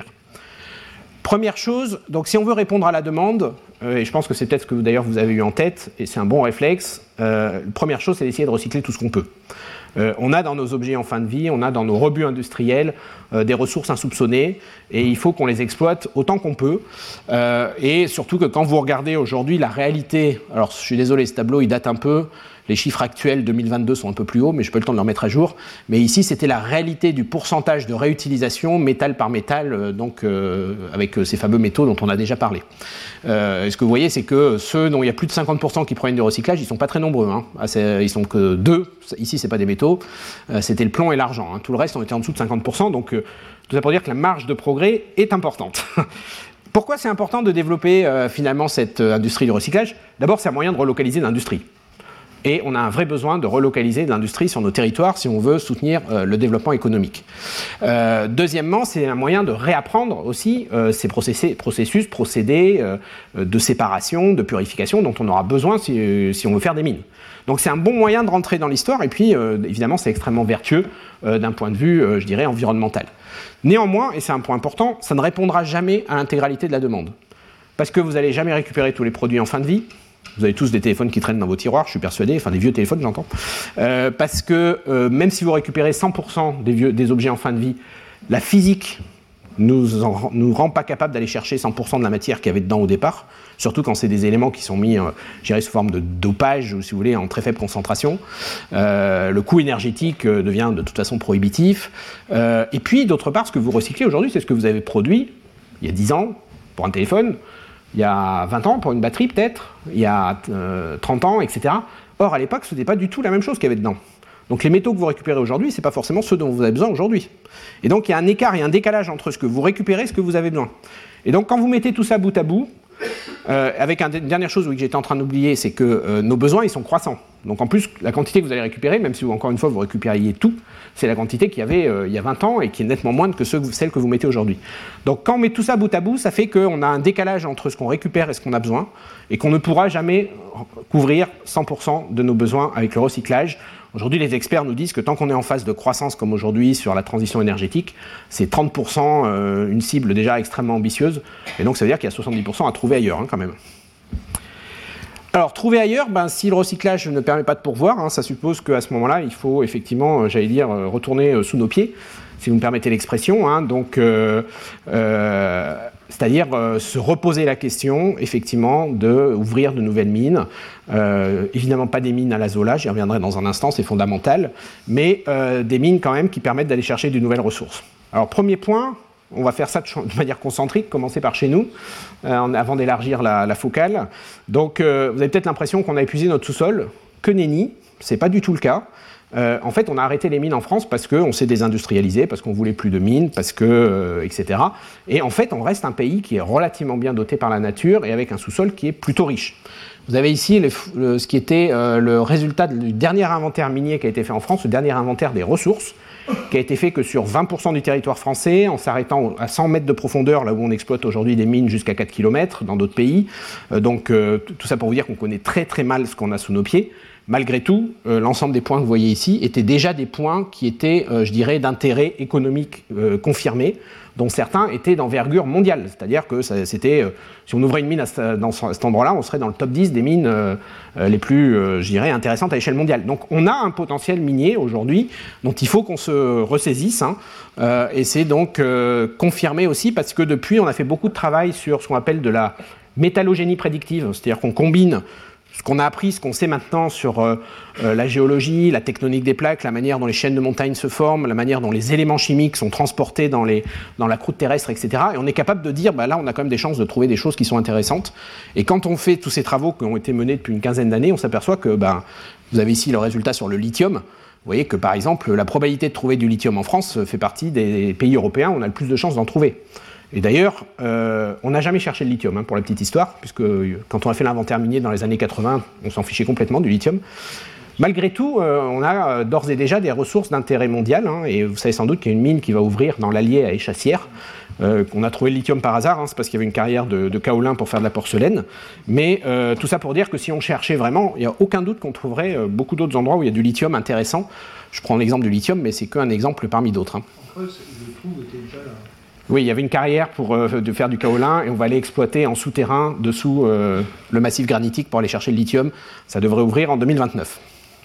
Première chose, donc si on veut répondre à la demande, euh, et je pense que c'est peut-être ce que d'ailleurs vous avez eu en tête, et c'est un bon réflexe, euh, première chose, c'est d'essayer de recycler tout ce qu'on peut. Euh, on a dans nos objets en fin de vie, on a dans nos rebuts industriels euh, des ressources insoupçonnées et il faut qu'on les exploite autant qu'on peut. Euh, et surtout que quand vous regardez aujourd'hui la réalité, alors je suis désolé, ce tableau il date un peu, les chiffres actuels deux mille vingt-deux sont un peu plus hauts, mais je n'ai pas le temps de les remettre à jour. Mais ici, c'était la réalité du pourcentage de réutilisation métal par métal, euh, donc euh, avec euh, ces fameux métaux dont on a déjà parlé. Euh, ce que vous voyez, c'est que ceux dont il y a plus de cinquante pour cent qui proviennent du recyclage, ils ne sont pas très nombreux. Hein. Ah, c'est, ils sont que deux. Ici, ce n'est pas des métaux. Euh, c'était le plomb et l'argent. Hein. Tout le reste, on était en dessous de cinquante pour cent. Donc, euh, tout ça pour dire que la marge de progrès est importante. Pourquoi c'est important de développer euh, finalement cette euh, industrie du recyclage ? D'abord, c'est un moyen de relocaliser l'industrie. Et on a un vrai besoin de relocaliser de l'industrie sur nos territoires si on veut soutenir euh, le développement économique. Euh, deuxièmement, c'est un moyen de réapprendre aussi euh, ces processus, processus procédés euh, de séparation, de purification dont on aura besoin si, si on veut faire des mines. Donc c'est un bon moyen de rentrer dans l'histoire et puis euh, évidemment c'est extrêmement vertueux euh, d'un point de vue, euh, je dirais, environnemental. Néanmoins, et c'est un point important, ça ne répondra jamais à l'intégralité de la demande. Parce que vous n'allez jamais récupérer tous les produits en fin de vie. Vous avez tous des téléphones qui traînent dans vos tiroirs, je suis persuadé, enfin des vieux téléphones j'entends. Euh, parce que euh, même si vous récupérez cent pour cent des, vieux, des objets en fin de vie, la physique nous, en, nous rend pas capable d'aller chercher cent pour cent de la matière qu'il y avait dedans au départ, surtout quand c'est des éléments qui sont mis, euh, je dirais, sous forme de dopage ou si vous voulez en très faible concentration. Euh, le coût énergétique euh, devient de toute façon prohibitif. Euh, et puis d'autre part, ce que vous recyclez aujourd'hui, c'est ce que vous avez produit il y a dix ans pour un téléphone, il y a vingt ans pour une batterie peut-être, il y a euh, trente ans, et cetera. Or à l'époque, ce n'était pas du tout la même chose qu'il y avait dedans. Donc les métaux que vous récupérez aujourd'hui, ce n'est pas forcément ceux dont vous avez besoin aujourd'hui. Et donc il y a un écart et un décalage entre ce que vous récupérez et ce que vous avez besoin. Et donc quand vous mettez tout ça bout à bout, Euh, avec un, une dernière chose oui, que j'étais en train d'oublier, c'est que euh, nos besoins, ils sont croissants. Donc en plus, la quantité que vous allez récupérer, même si vous, encore une fois vous récupériez tout, c'est la quantité qu'il y avait euh, il y a vingt ans et qui est nettement moindre que ceux, celle que vous mettez aujourd'hui. Donc quand on met tout ça bout à bout, ça fait qu'on a un décalage entre ce qu'on récupère et ce qu'on a besoin, et qu'on ne pourra jamais couvrir cent pour cent de nos besoins avec le recyclage. Aujourd'hui, les experts nous disent que tant qu'on est en phase de croissance comme aujourd'hui sur la transition énergétique, c'est trente pour cent euh, une cible déjà extrêmement ambitieuse, et donc ça veut dire qu'il y a soixante-dix pour cent à trouver ailleurs hein, quand même. Alors, trouver ailleurs, ben, si le recyclage ne permet pas de pourvoir, hein, ça suppose qu'à ce moment-là, il faut effectivement, j'allais dire, retourner euh, sous nos pieds, si vous me permettez l'expression. Hein, donc, euh, euh, c'est-à-dire euh, se reposer la question, effectivement, d'ouvrir de nouvelles mines. Euh, évidemment, pas des mines à la Zola, j'y reviendrai dans un instant, c'est fondamental, mais euh, des mines quand même qui permettent d'aller chercher de nouvelles ressources. Alors, premier point. On va faire ça de manière concentrique, commencer par chez nous, euh, avant d'élargir la, la focale. Donc, euh, vous avez peut-être l'impression qu'on a épuisé notre sous-sol. Que nenni, ce n'est pas du tout le cas. Euh, en fait, on a arrêté les mines en France parce qu'on s'est désindustrialisé, parce qu'on ne voulait plus de mines, parce que, euh, et cetera. Et en fait, on reste un pays qui est relativement bien doté par la nature et avec un sous-sol qui est plutôt riche. Vous avez ici le, le, ce qui était euh, le résultat du dernier inventaire minier qui a été fait en France, le dernier inventaire des ressources, qui a été fait que sur vingt pour cent du territoire français, en s'arrêtant à cent mètres de profondeur, là où on exploite aujourd'hui des mines jusqu'à quatre kilomètres dans d'autres pays. Euh, donc euh, tout ça pour vous dire qu'on connaît très très mal ce qu'on a sous nos pieds. Malgré tout, euh, l'ensemble des points que vous voyez ici étaient déjà des points qui étaient, euh, je dirais, d'intérêt économique euh, confirmé, dont certains étaient d'envergure mondiale. C'est-à-dire que ça, c'était, euh, si on ouvrait une mine à, ce, dans ce, à cet endroit-là, on serait dans le top dix des mines euh, les plus, euh, je dirais, intéressantes à l'échelle mondiale. Donc on a un potentiel minier aujourd'hui dont il faut qu'on se ressaisisse. Hein, euh, et c'est donc euh, confirmé aussi parce que depuis, on a fait beaucoup de travail sur ce qu'on appelle de la métallogénie prédictive. C'est-à-dire qu'on combine ce qu'on a appris, ce qu'on sait maintenant sur euh, euh, la géologie, la tectonique des plaques, la manière dont les chaînes de montagnes se forment, la manière dont les éléments chimiques sont transportés dans, les, dans la croûte terrestre, et cetera. Et on est capable de dire, bah là, on a quand même des chances de trouver des choses qui sont intéressantes. Et quand on fait tous ces travaux qui ont été menés depuis une quinzaine d'années, on s'aperçoit que, bah, vous avez ici le résultat sur le lithium. Vous voyez que, par exemple, la probabilité de trouver du lithium en France fait partie des pays européens où on a le plus de chances d'en trouver. Et d'ailleurs, euh, on n'a jamais cherché le lithium, hein, pour la petite histoire, puisque quand on a fait l'inventaire minier dans les années quatre-vingts, on s'en fichait complètement du lithium. Malgré tout, euh, on a d'ores et déjà des ressources d'intérêt mondial, hein, et vous savez sans doute qu'il y a une mine qui va ouvrir dans l'Allier à Échassières. Euh, on a trouvé le lithium par hasard, hein, c'est parce qu'il y avait une carrière de, de kaolin pour faire de la porcelaine. Mais euh, tout ça pour dire que si on cherchait vraiment, il n'y a aucun doute qu'on trouverait euh, beaucoup d'autres endroits où il y a du lithium intéressant. Je prends l'exemple du lithium, mais c'est qu'un exemple parmi d'autres. Hein. En Creuse, le trou était déjà là. Oui, il y avait une carrière pour euh, de faire du kaolin et on va aller exploiter en souterrain dessous euh, le massif granitique pour aller chercher le lithium. Ça devrait ouvrir en deux mille vingt-neuf.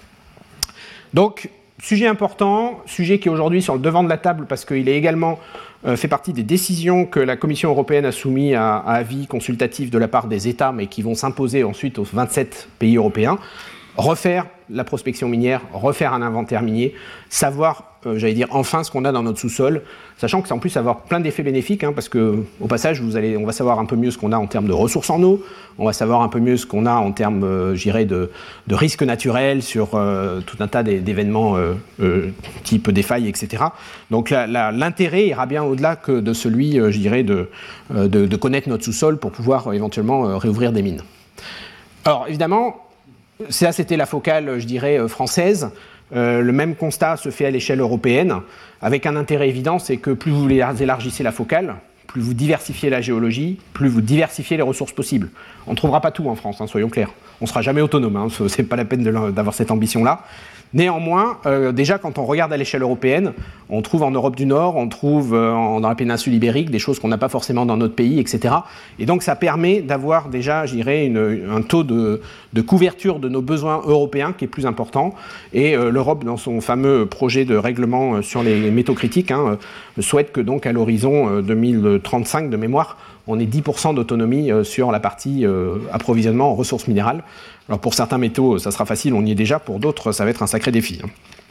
Donc, sujet important, sujet qui est aujourd'hui sur le devant de la table parce qu'il est également euh, fait partie des décisions que la Commission européenne a soumises à, à avis consultatif de la part des États, mais qui vont s'imposer ensuite aux vingt-sept pays européens. Refaire la prospection minière, refaire un inventaire minier, savoir, euh, j'allais dire, enfin ce qu'on a dans notre sous-sol, sachant que ça en plus avoir plein d'effets bénéfiques, hein, parce que au passage, vous allez, on va savoir un peu mieux ce qu'on a en termes de ressources en eau, on va savoir un peu mieux ce qu'on a en termes, euh, je dirais, de, de risques naturels sur euh, tout un tas d'événements euh, euh, type des failles, et cetera. Donc la, la, l'intérêt ira bien au-delà que de celui, euh, je dirais, de, euh, de, de connaître notre sous-sol pour pouvoir euh, éventuellement euh, réouvrir des mines. Alors évidemment, ça, c'était la focale, je dirais, française. Euh, le même constat se fait à l'échelle européenne, avec un intérêt évident, c'est que plus vous élargissez la focale, plus vous diversifiez la géologie, plus vous diversifiez les ressources possibles. On ne trouvera pas tout en France, hein, soyons clairs. On ne sera jamais autonome, hein, ce n'est pas la peine de, d'avoir cette ambition-là. Néanmoins, euh, déjà quand on regarde à l'échelle européenne, on trouve en Europe du Nord, on trouve euh, en, dans la péninsule ibérique des choses qu'on n'a pas forcément dans notre pays, et cetera. Et donc ça permet d'avoir déjà, je dirais, une, un taux de, de couverture de nos besoins européens qui est plus important. Et euh, l'Europe, dans son fameux projet de règlement sur les métaux critiques, hein, euh, souhaite que donc à l'horizon euh, deux mille trente-cinq de mémoire, on ait dix pour cent d'autonomie euh, sur la partie euh, approvisionnement en ressources minérales. Alors pour certains métaux, ça sera facile, on y est déjà. Pour d'autres, ça va être un sacré défi.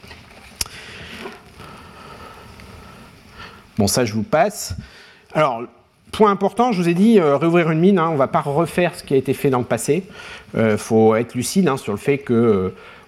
Bon, ça, je vous passe. Alors, point important, je vous ai dit, euh, réouvrir une mine, hein, on ne va pas refaire ce qui a été fait dans le passé. Il euh, faut être lucide, hein, sur le fait que euh,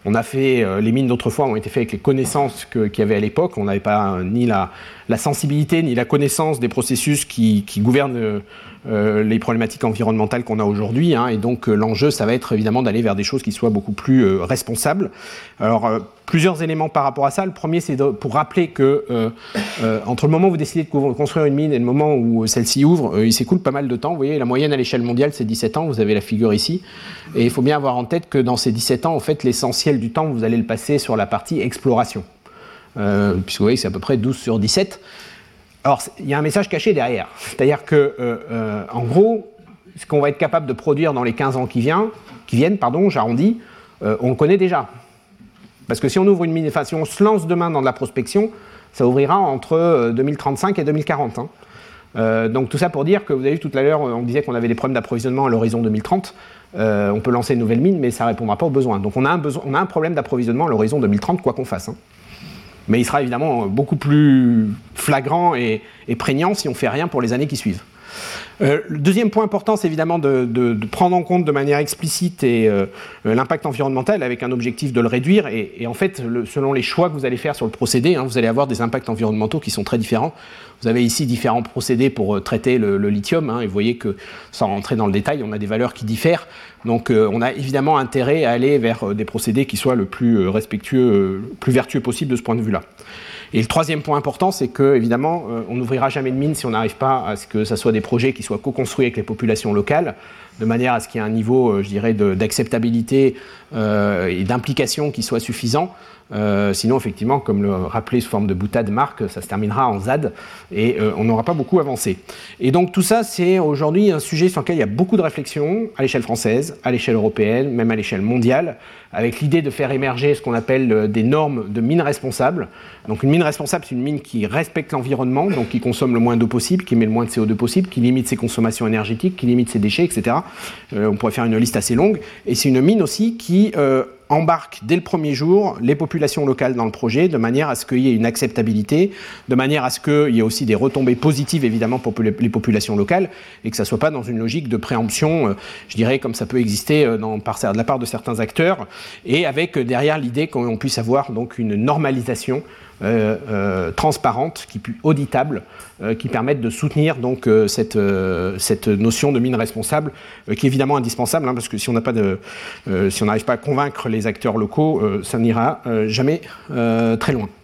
On a fait, euh, les mines d'autrefois ont été faites avec les connaissances que, qu'il y avait à l'époque. On n'avait pas euh, ni la, la sensibilité ni la connaissance des processus qui, qui gouvernent euh, euh, les problématiques environnementales qu'on a aujourd'hui. Hein, et donc euh, l'enjeu, ça va être évidemment d'aller vers des choses qui soient beaucoup plus euh, responsables. Alors euh, plusieurs éléments par rapport à ça. Le premier, c'est de, pour rappeler que euh, euh, entre le moment où vous décidez de construire une mine et le moment où celle-ci ouvre, euh, il s'écoule pas mal de temps. Vous voyez, la moyenne à l'échelle mondiale, c'est dix-sept ans. Vous avez la figure ici. Et il faut bien avoir en tête que dans ces dix-sept ans, en fait, l'essentiel du temps, vous allez le passer sur la partie exploration. Euh, puisque vous voyez, c'est à peu près douze sur dix-sept. Alors, il y a un message caché derrière. C'est-à-dire que, euh, euh, en gros, ce qu'on va être capable de produire dans les quinze ans qui, vient, qui viennent, pardon, j'arrondis, euh, on le connaît déjà. Parce que si on ouvre une mine, enfin, si on se lance demain dans de la prospection, ça ouvrira entre deux mille trente-cinq et deux mille quarante. Hein. Euh, donc tout ça pour dire que, vous avez vu tout à l'heure, on disait qu'on avait des problèmes d'approvisionnement à l'horizon deux mille trente. Euh, on peut lancer une nouvelle mine, mais ça ne répondra pas aux besoins. Donc on a un, besoin, on a un problème d'approvisionnement à l'horizon deux mille trente, quoi qu'on fasse. Hein. Mais il sera évidemment beaucoup plus flagrant et, et prégnant si on ne fait rien pour les années qui suivent. Euh, le deuxième point important, c'est évidemment de, de, de prendre en compte de manière explicite et, euh, l'impact environnemental avec un objectif de le réduire. Et, et en fait, le, selon les choix que vous allez faire sur le procédé, hein, vous allez avoir des impacts environnementaux qui sont très différents. Vous avez ici différents procédés pour euh, traiter le, le lithium. Hein, et vous voyez que, sans rentrer dans le détail, on a des valeurs qui diffèrent. Donc euh, on a évidemment intérêt à aller vers euh, des procédés qui soient le plus euh, respectueux, euh, le plus vertueux possible de ce point de vue-là. Et le troisième point important, c'est que, évidemment, euh, on n'ouvrira jamais de mine si on n'arrive pas à ce que ce soit des projets qui soient co-construits avec les populations locales, de manière à ce qu'il y ait un niveau, euh, je dirais, de, d'acceptabilité euh, et d'implication qui soit suffisant. Euh, sinon, effectivement, comme le rappelait sous forme de boutade Marc, ça se terminera en Z A D et euh, on n'aura pas beaucoup avancé. Et donc tout ça, c'est aujourd'hui un sujet sur lequel il y a beaucoup de réflexions à l'échelle française, à l'échelle européenne, même à l'échelle mondiale, avec l'idée de faire émerger ce qu'on appelle des normes de mines responsables. Donc une mine responsable, c'est une mine qui respecte l'environnement, donc qui consomme le moins d'eau possible, qui émet le moins de C O deux possible, qui limite ses consommations énergétiques, qui limite ses déchets, et cetera. Euh, on pourrait faire une liste assez longue. Et c'est une mine aussi qui euh, embarque dès le premier jour les populations locales dans le projet, de manière à ce qu'il y ait une acceptabilité, de manière à ce qu'il y ait aussi des retombées positives, évidemment, pour les populations locales, et que ça ne soit pas dans une logique de préemption, euh, je dirais, comme ça peut exister euh, dans, par, de la part de certains acteurs, et avec euh, derrière l'idée qu'on puisse avoir donc une normalisation Euh, euh, transparente, qui, auditable, euh, qui permettent de soutenir donc, euh, cette, euh, cette notion de mine responsable, euh, qui est évidemment indispensable, hein, parce que si on n'a pas de, euh, si on n'arrive pas à convaincre les acteurs locaux, euh, ça n'ira euh, jamais euh, très loin.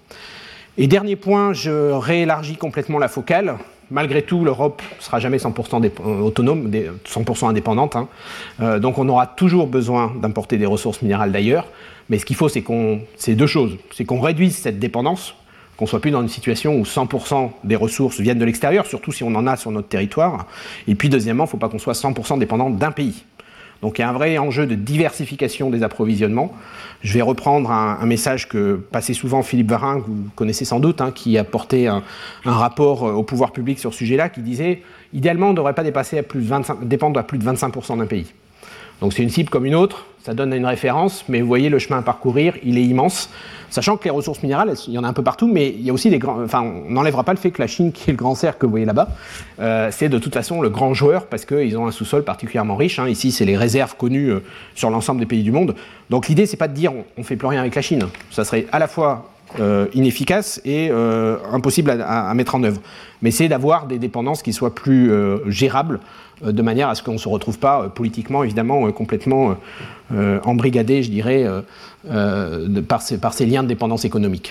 Et dernier point, je réélargis complètement la focale. Malgré tout, l'Europe ne sera jamais cent pour cent dép- autonome, cent pour cent indépendante. Hein. Euh, donc on aura toujours besoin d'importer des ressources minérales d'ailleurs. Mais ce qu'il faut, c'est qu'on, c'est deux choses. C'est qu'on réduise cette dépendance, qu'on ne soit plus dans une situation où cent pour cent des ressources viennent de l'extérieur, surtout si on en a sur notre territoire. Et puis deuxièmement, il ne faut pas qu'on soit cent pour cent dépendant d'un pays. Donc il y a un vrai enjeu de diversification des approvisionnements. Je vais reprendre un, un message que passait souvent Philippe Varin, que vous connaissez sans doute, hein, qui a porté un, un rapport au pouvoir public sur ce sujet-là, qui disait « idéalement, on ne devrait pas dépasser à plus de vingt-cinq, dépendre à plus de vingt-cinq pour cent d'un pays ». Donc c'est une cible comme une autre, ça donne une référence, mais vous voyez le chemin à parcourir, il est immense. Sachant que les ressources minérales, il y en a un peu partout, mais il y a aussi des grands... Enfin, on n'enlèvera pas le fait que la Chine, qui est le grand cercle que vous voyez là-bas, euh, c'est de toute façon le grand joueur, parce qu'ils ont un sous-sol particulièrement riche. Hein. Ici, c'est les réserves connues euh, sur l'ensemble des pays du monde. Donc l'idée, c'est pas de dire on ne fait plus rien avec la Chine. Ça serait à la fois euh, inefficace et euh, impossible à, à, à mettre en œuvre. Mais c'est d'avoir des dépendances qui soient plus euh, gérables, de manière à ce qu'on ne se retrouve pas euh, politiquement, évidemment, euh, complètement euh, embrigadé, je dirais, euh, euh, de, par, ces, par ces liens de dépendance économique.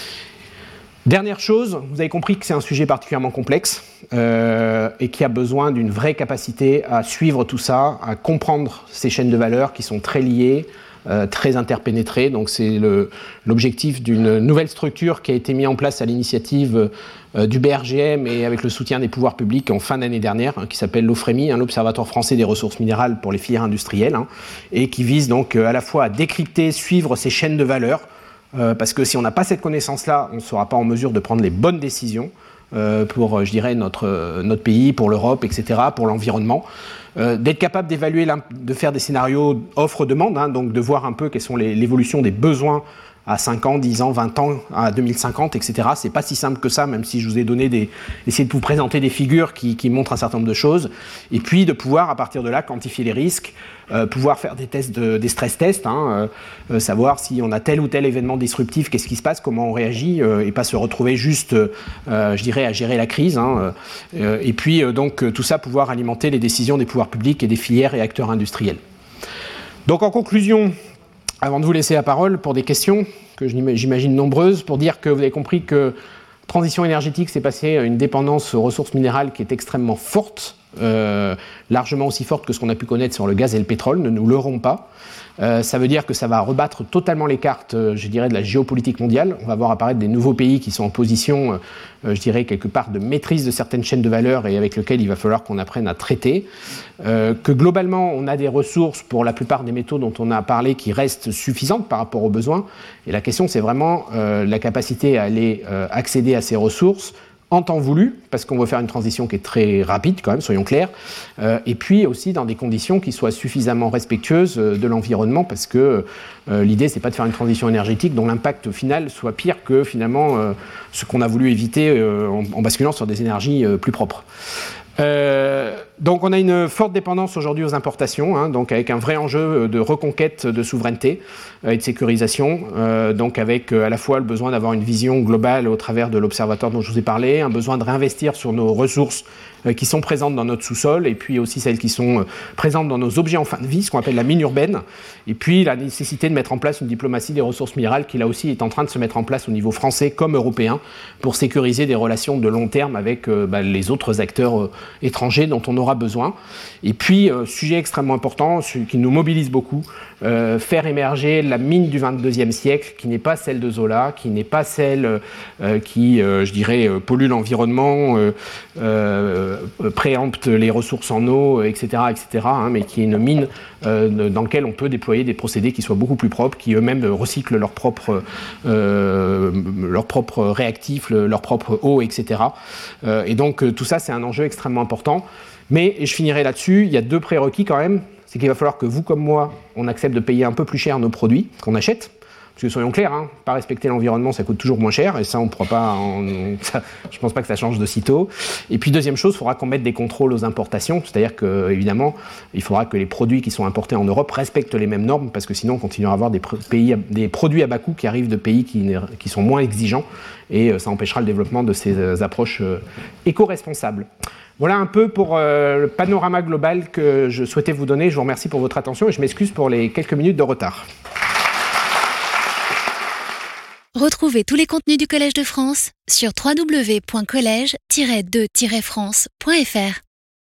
Dernière chose, vous avez compris que c'est un sujet particulièrement complexe euh, et qui a besoin d'une vraie capacité à suivre tout ça, à comprendre ces chaînes de valeur qui sont très liées, Euh, très interpénétré. Donc c'est le, l'objectif d'une nouvelle structure qui a été mise en place à l'initiative euh, du B R G M et avec le soutien des pouvoirs publics en fin d'année dernière, hein, qui s'appelle l'OFREMI, hein, l'Observatoire français des ressources minérales pour les filières industrielles, hein, et qui vise donc euh, à la fois à décrypter, suivre ces chaînes de valeur, euh, parce que si on n'a pas cette connaissance-là, on ne sera pas en mesure de prendre les bonnes décisions euh, pour, je dirais, notre, notre pays, pour l'Europe, et cetera, pour l'environnement. Euh, d'être capable d'évaluer, de faire des scénarios offre-demande, hein, donc de voir un peu quelles sont les, l'évolution des besoins à cinq ans, dix ans, vingt ans, à deux mille cinquante, et cetera. C'est pas si simple que ça, même si je vous ai donné des, essayé de vous présenter des figures qui, qui montrent un certain nombre de choses. Et puis de pouvoir, à partir de là, quantifier les risques, euh, pouvoir faire des tests, de, des stress tests, hein, euh, savoir si on a tel ou tel événement disruptif, qu'est-ce qui se passe, comment on réagit, euh, et pas se retrouver juste, euh, je dirais, à gérer la crise. Hein, euh, et puis euh, donc tout ça, pouvoir alimenter les décisions des pouvoirs publics et des filières et acteurs industriels. Donc en conclusion, avant de vous laisser la parole pour des questions, que j'imagine nombreuses, pour dire que vous avez compris que transition énergétique, c'est passer à une dépendance aux ressources minérales qui est extrêmement forte, euh, largement aussi forte que ce qu'on a pu connaître sur le gaz et le pétrole, ne nous leurrons pas. Euh, ça veut dire que ça va rebattre totalement les cartes, euh, je dirais, de la géopolitique mondiale. On va voir apparaître des nouveaux pays qui sont en position, euh, je dirais, quelque part de maîtrise de certaines chaînes de valeur et avec lesquelles il va falloir qu'on apprenne à traiter. Euh, que globalement, on a des ressources pour la plupart des métaux dont on a parlé qui restent suffisantes par rapport aux besoins. Et la question, c'est vraiment euh, la capacité à aller euh, accéder à ces ressources en temps voulu, parce qu'on veut faire une transition qui est très rapide quand même, soyons clairs, euh, et puis aussi dans des conditions qui soient suffisamment respectueuses euh, de l'environnement, parce que euh, l'idée, c'est pas de faire une transition énergétique dont l'impact final soit pire que finalement euh, ce qu'on a voulu éviter euh, en, en basculant sur des énergies euh, plus propres. Euh, donc on a une forte dépendance aujourd'hui aux importations, hein, donc avec un vrai enjeu de reconquête de souveraineté euh, et de sécurisation, euh, donc avec euh, à la fois le besoin d'avoir une vision globale au travers de l'observatoire dont je vous ai parlé, un besoin de réinvestir sur nos ressources euh, qui sont présentes dans notre sous-sol, et puis aussi celles qui sont euh, présentes dans nos objets en fin de vie, ce qu'on appelle la mine urbaine, et puis la nécessité de mettre en place une diplomatie des ressources minérales qui là aussi est en train de se mettre en place au niveau français comme européen pour sécuriser des relations de long terme avec euh, bah, les autres acteurs euh, étrangers dont on aura besoin. Et puis, euh, sujet extrêmement important, celui qui nous mobilise beaucoup, euh, faire émerger la mine du vingt-deuxième siècle, qui n'est pas celle de Zola, qui n'est pas celle euh, qui, euh, je dirais, euh, pollue l'environnement, euh, euh, préempte les ressources en eau, et cetera, et cetera, hein, mais qui est une mine euh, dans laquelle on peut déployer des procédés qui soient beaucoup plus propres, qui eux-mêmes recyclent leurs propres, euh, leurs propres réactifs, leur propre eau, et cetera. Euh, et donc, euh, tout ça, c'est un enjeu extrêmement important. Mais, et je finirai là-dessus, il y a deux prérequis quand même. C'est qu'il va falloir que vous comme moi, on accepte de payer un peu plus cher nos produits qu'on achète. Parce que soyons clairs, hein, pas respecter l'environnement, ça coûte toujours moins cher. Et ça, on ne pourra pas... En, ça, je ne pense pas que ça change de sitôt. Et puis, deuxième chose, il faudra qu'on mette des contrôles aux importations. C'est-à-dire qu'évidemment, il faudra que les produits qui sont importés en Europe respectent les mêmes normes. Parce que sinon, on continuera à avoir des, pays, des produits à bas coût qui arrivent de pays qui, qui sont moins exigeants. Et ça empêchera le développement de ces approches éco-responsables. Voilà un peu pour euh, le panorama global que je souhaitais vous donner. Je vous remercie pour votre attention et je m'excuse pour les quelques minutes de retard. Retrouvez tous les contenus du Collège de France sur w w w point collège tiret de tiret france point f r.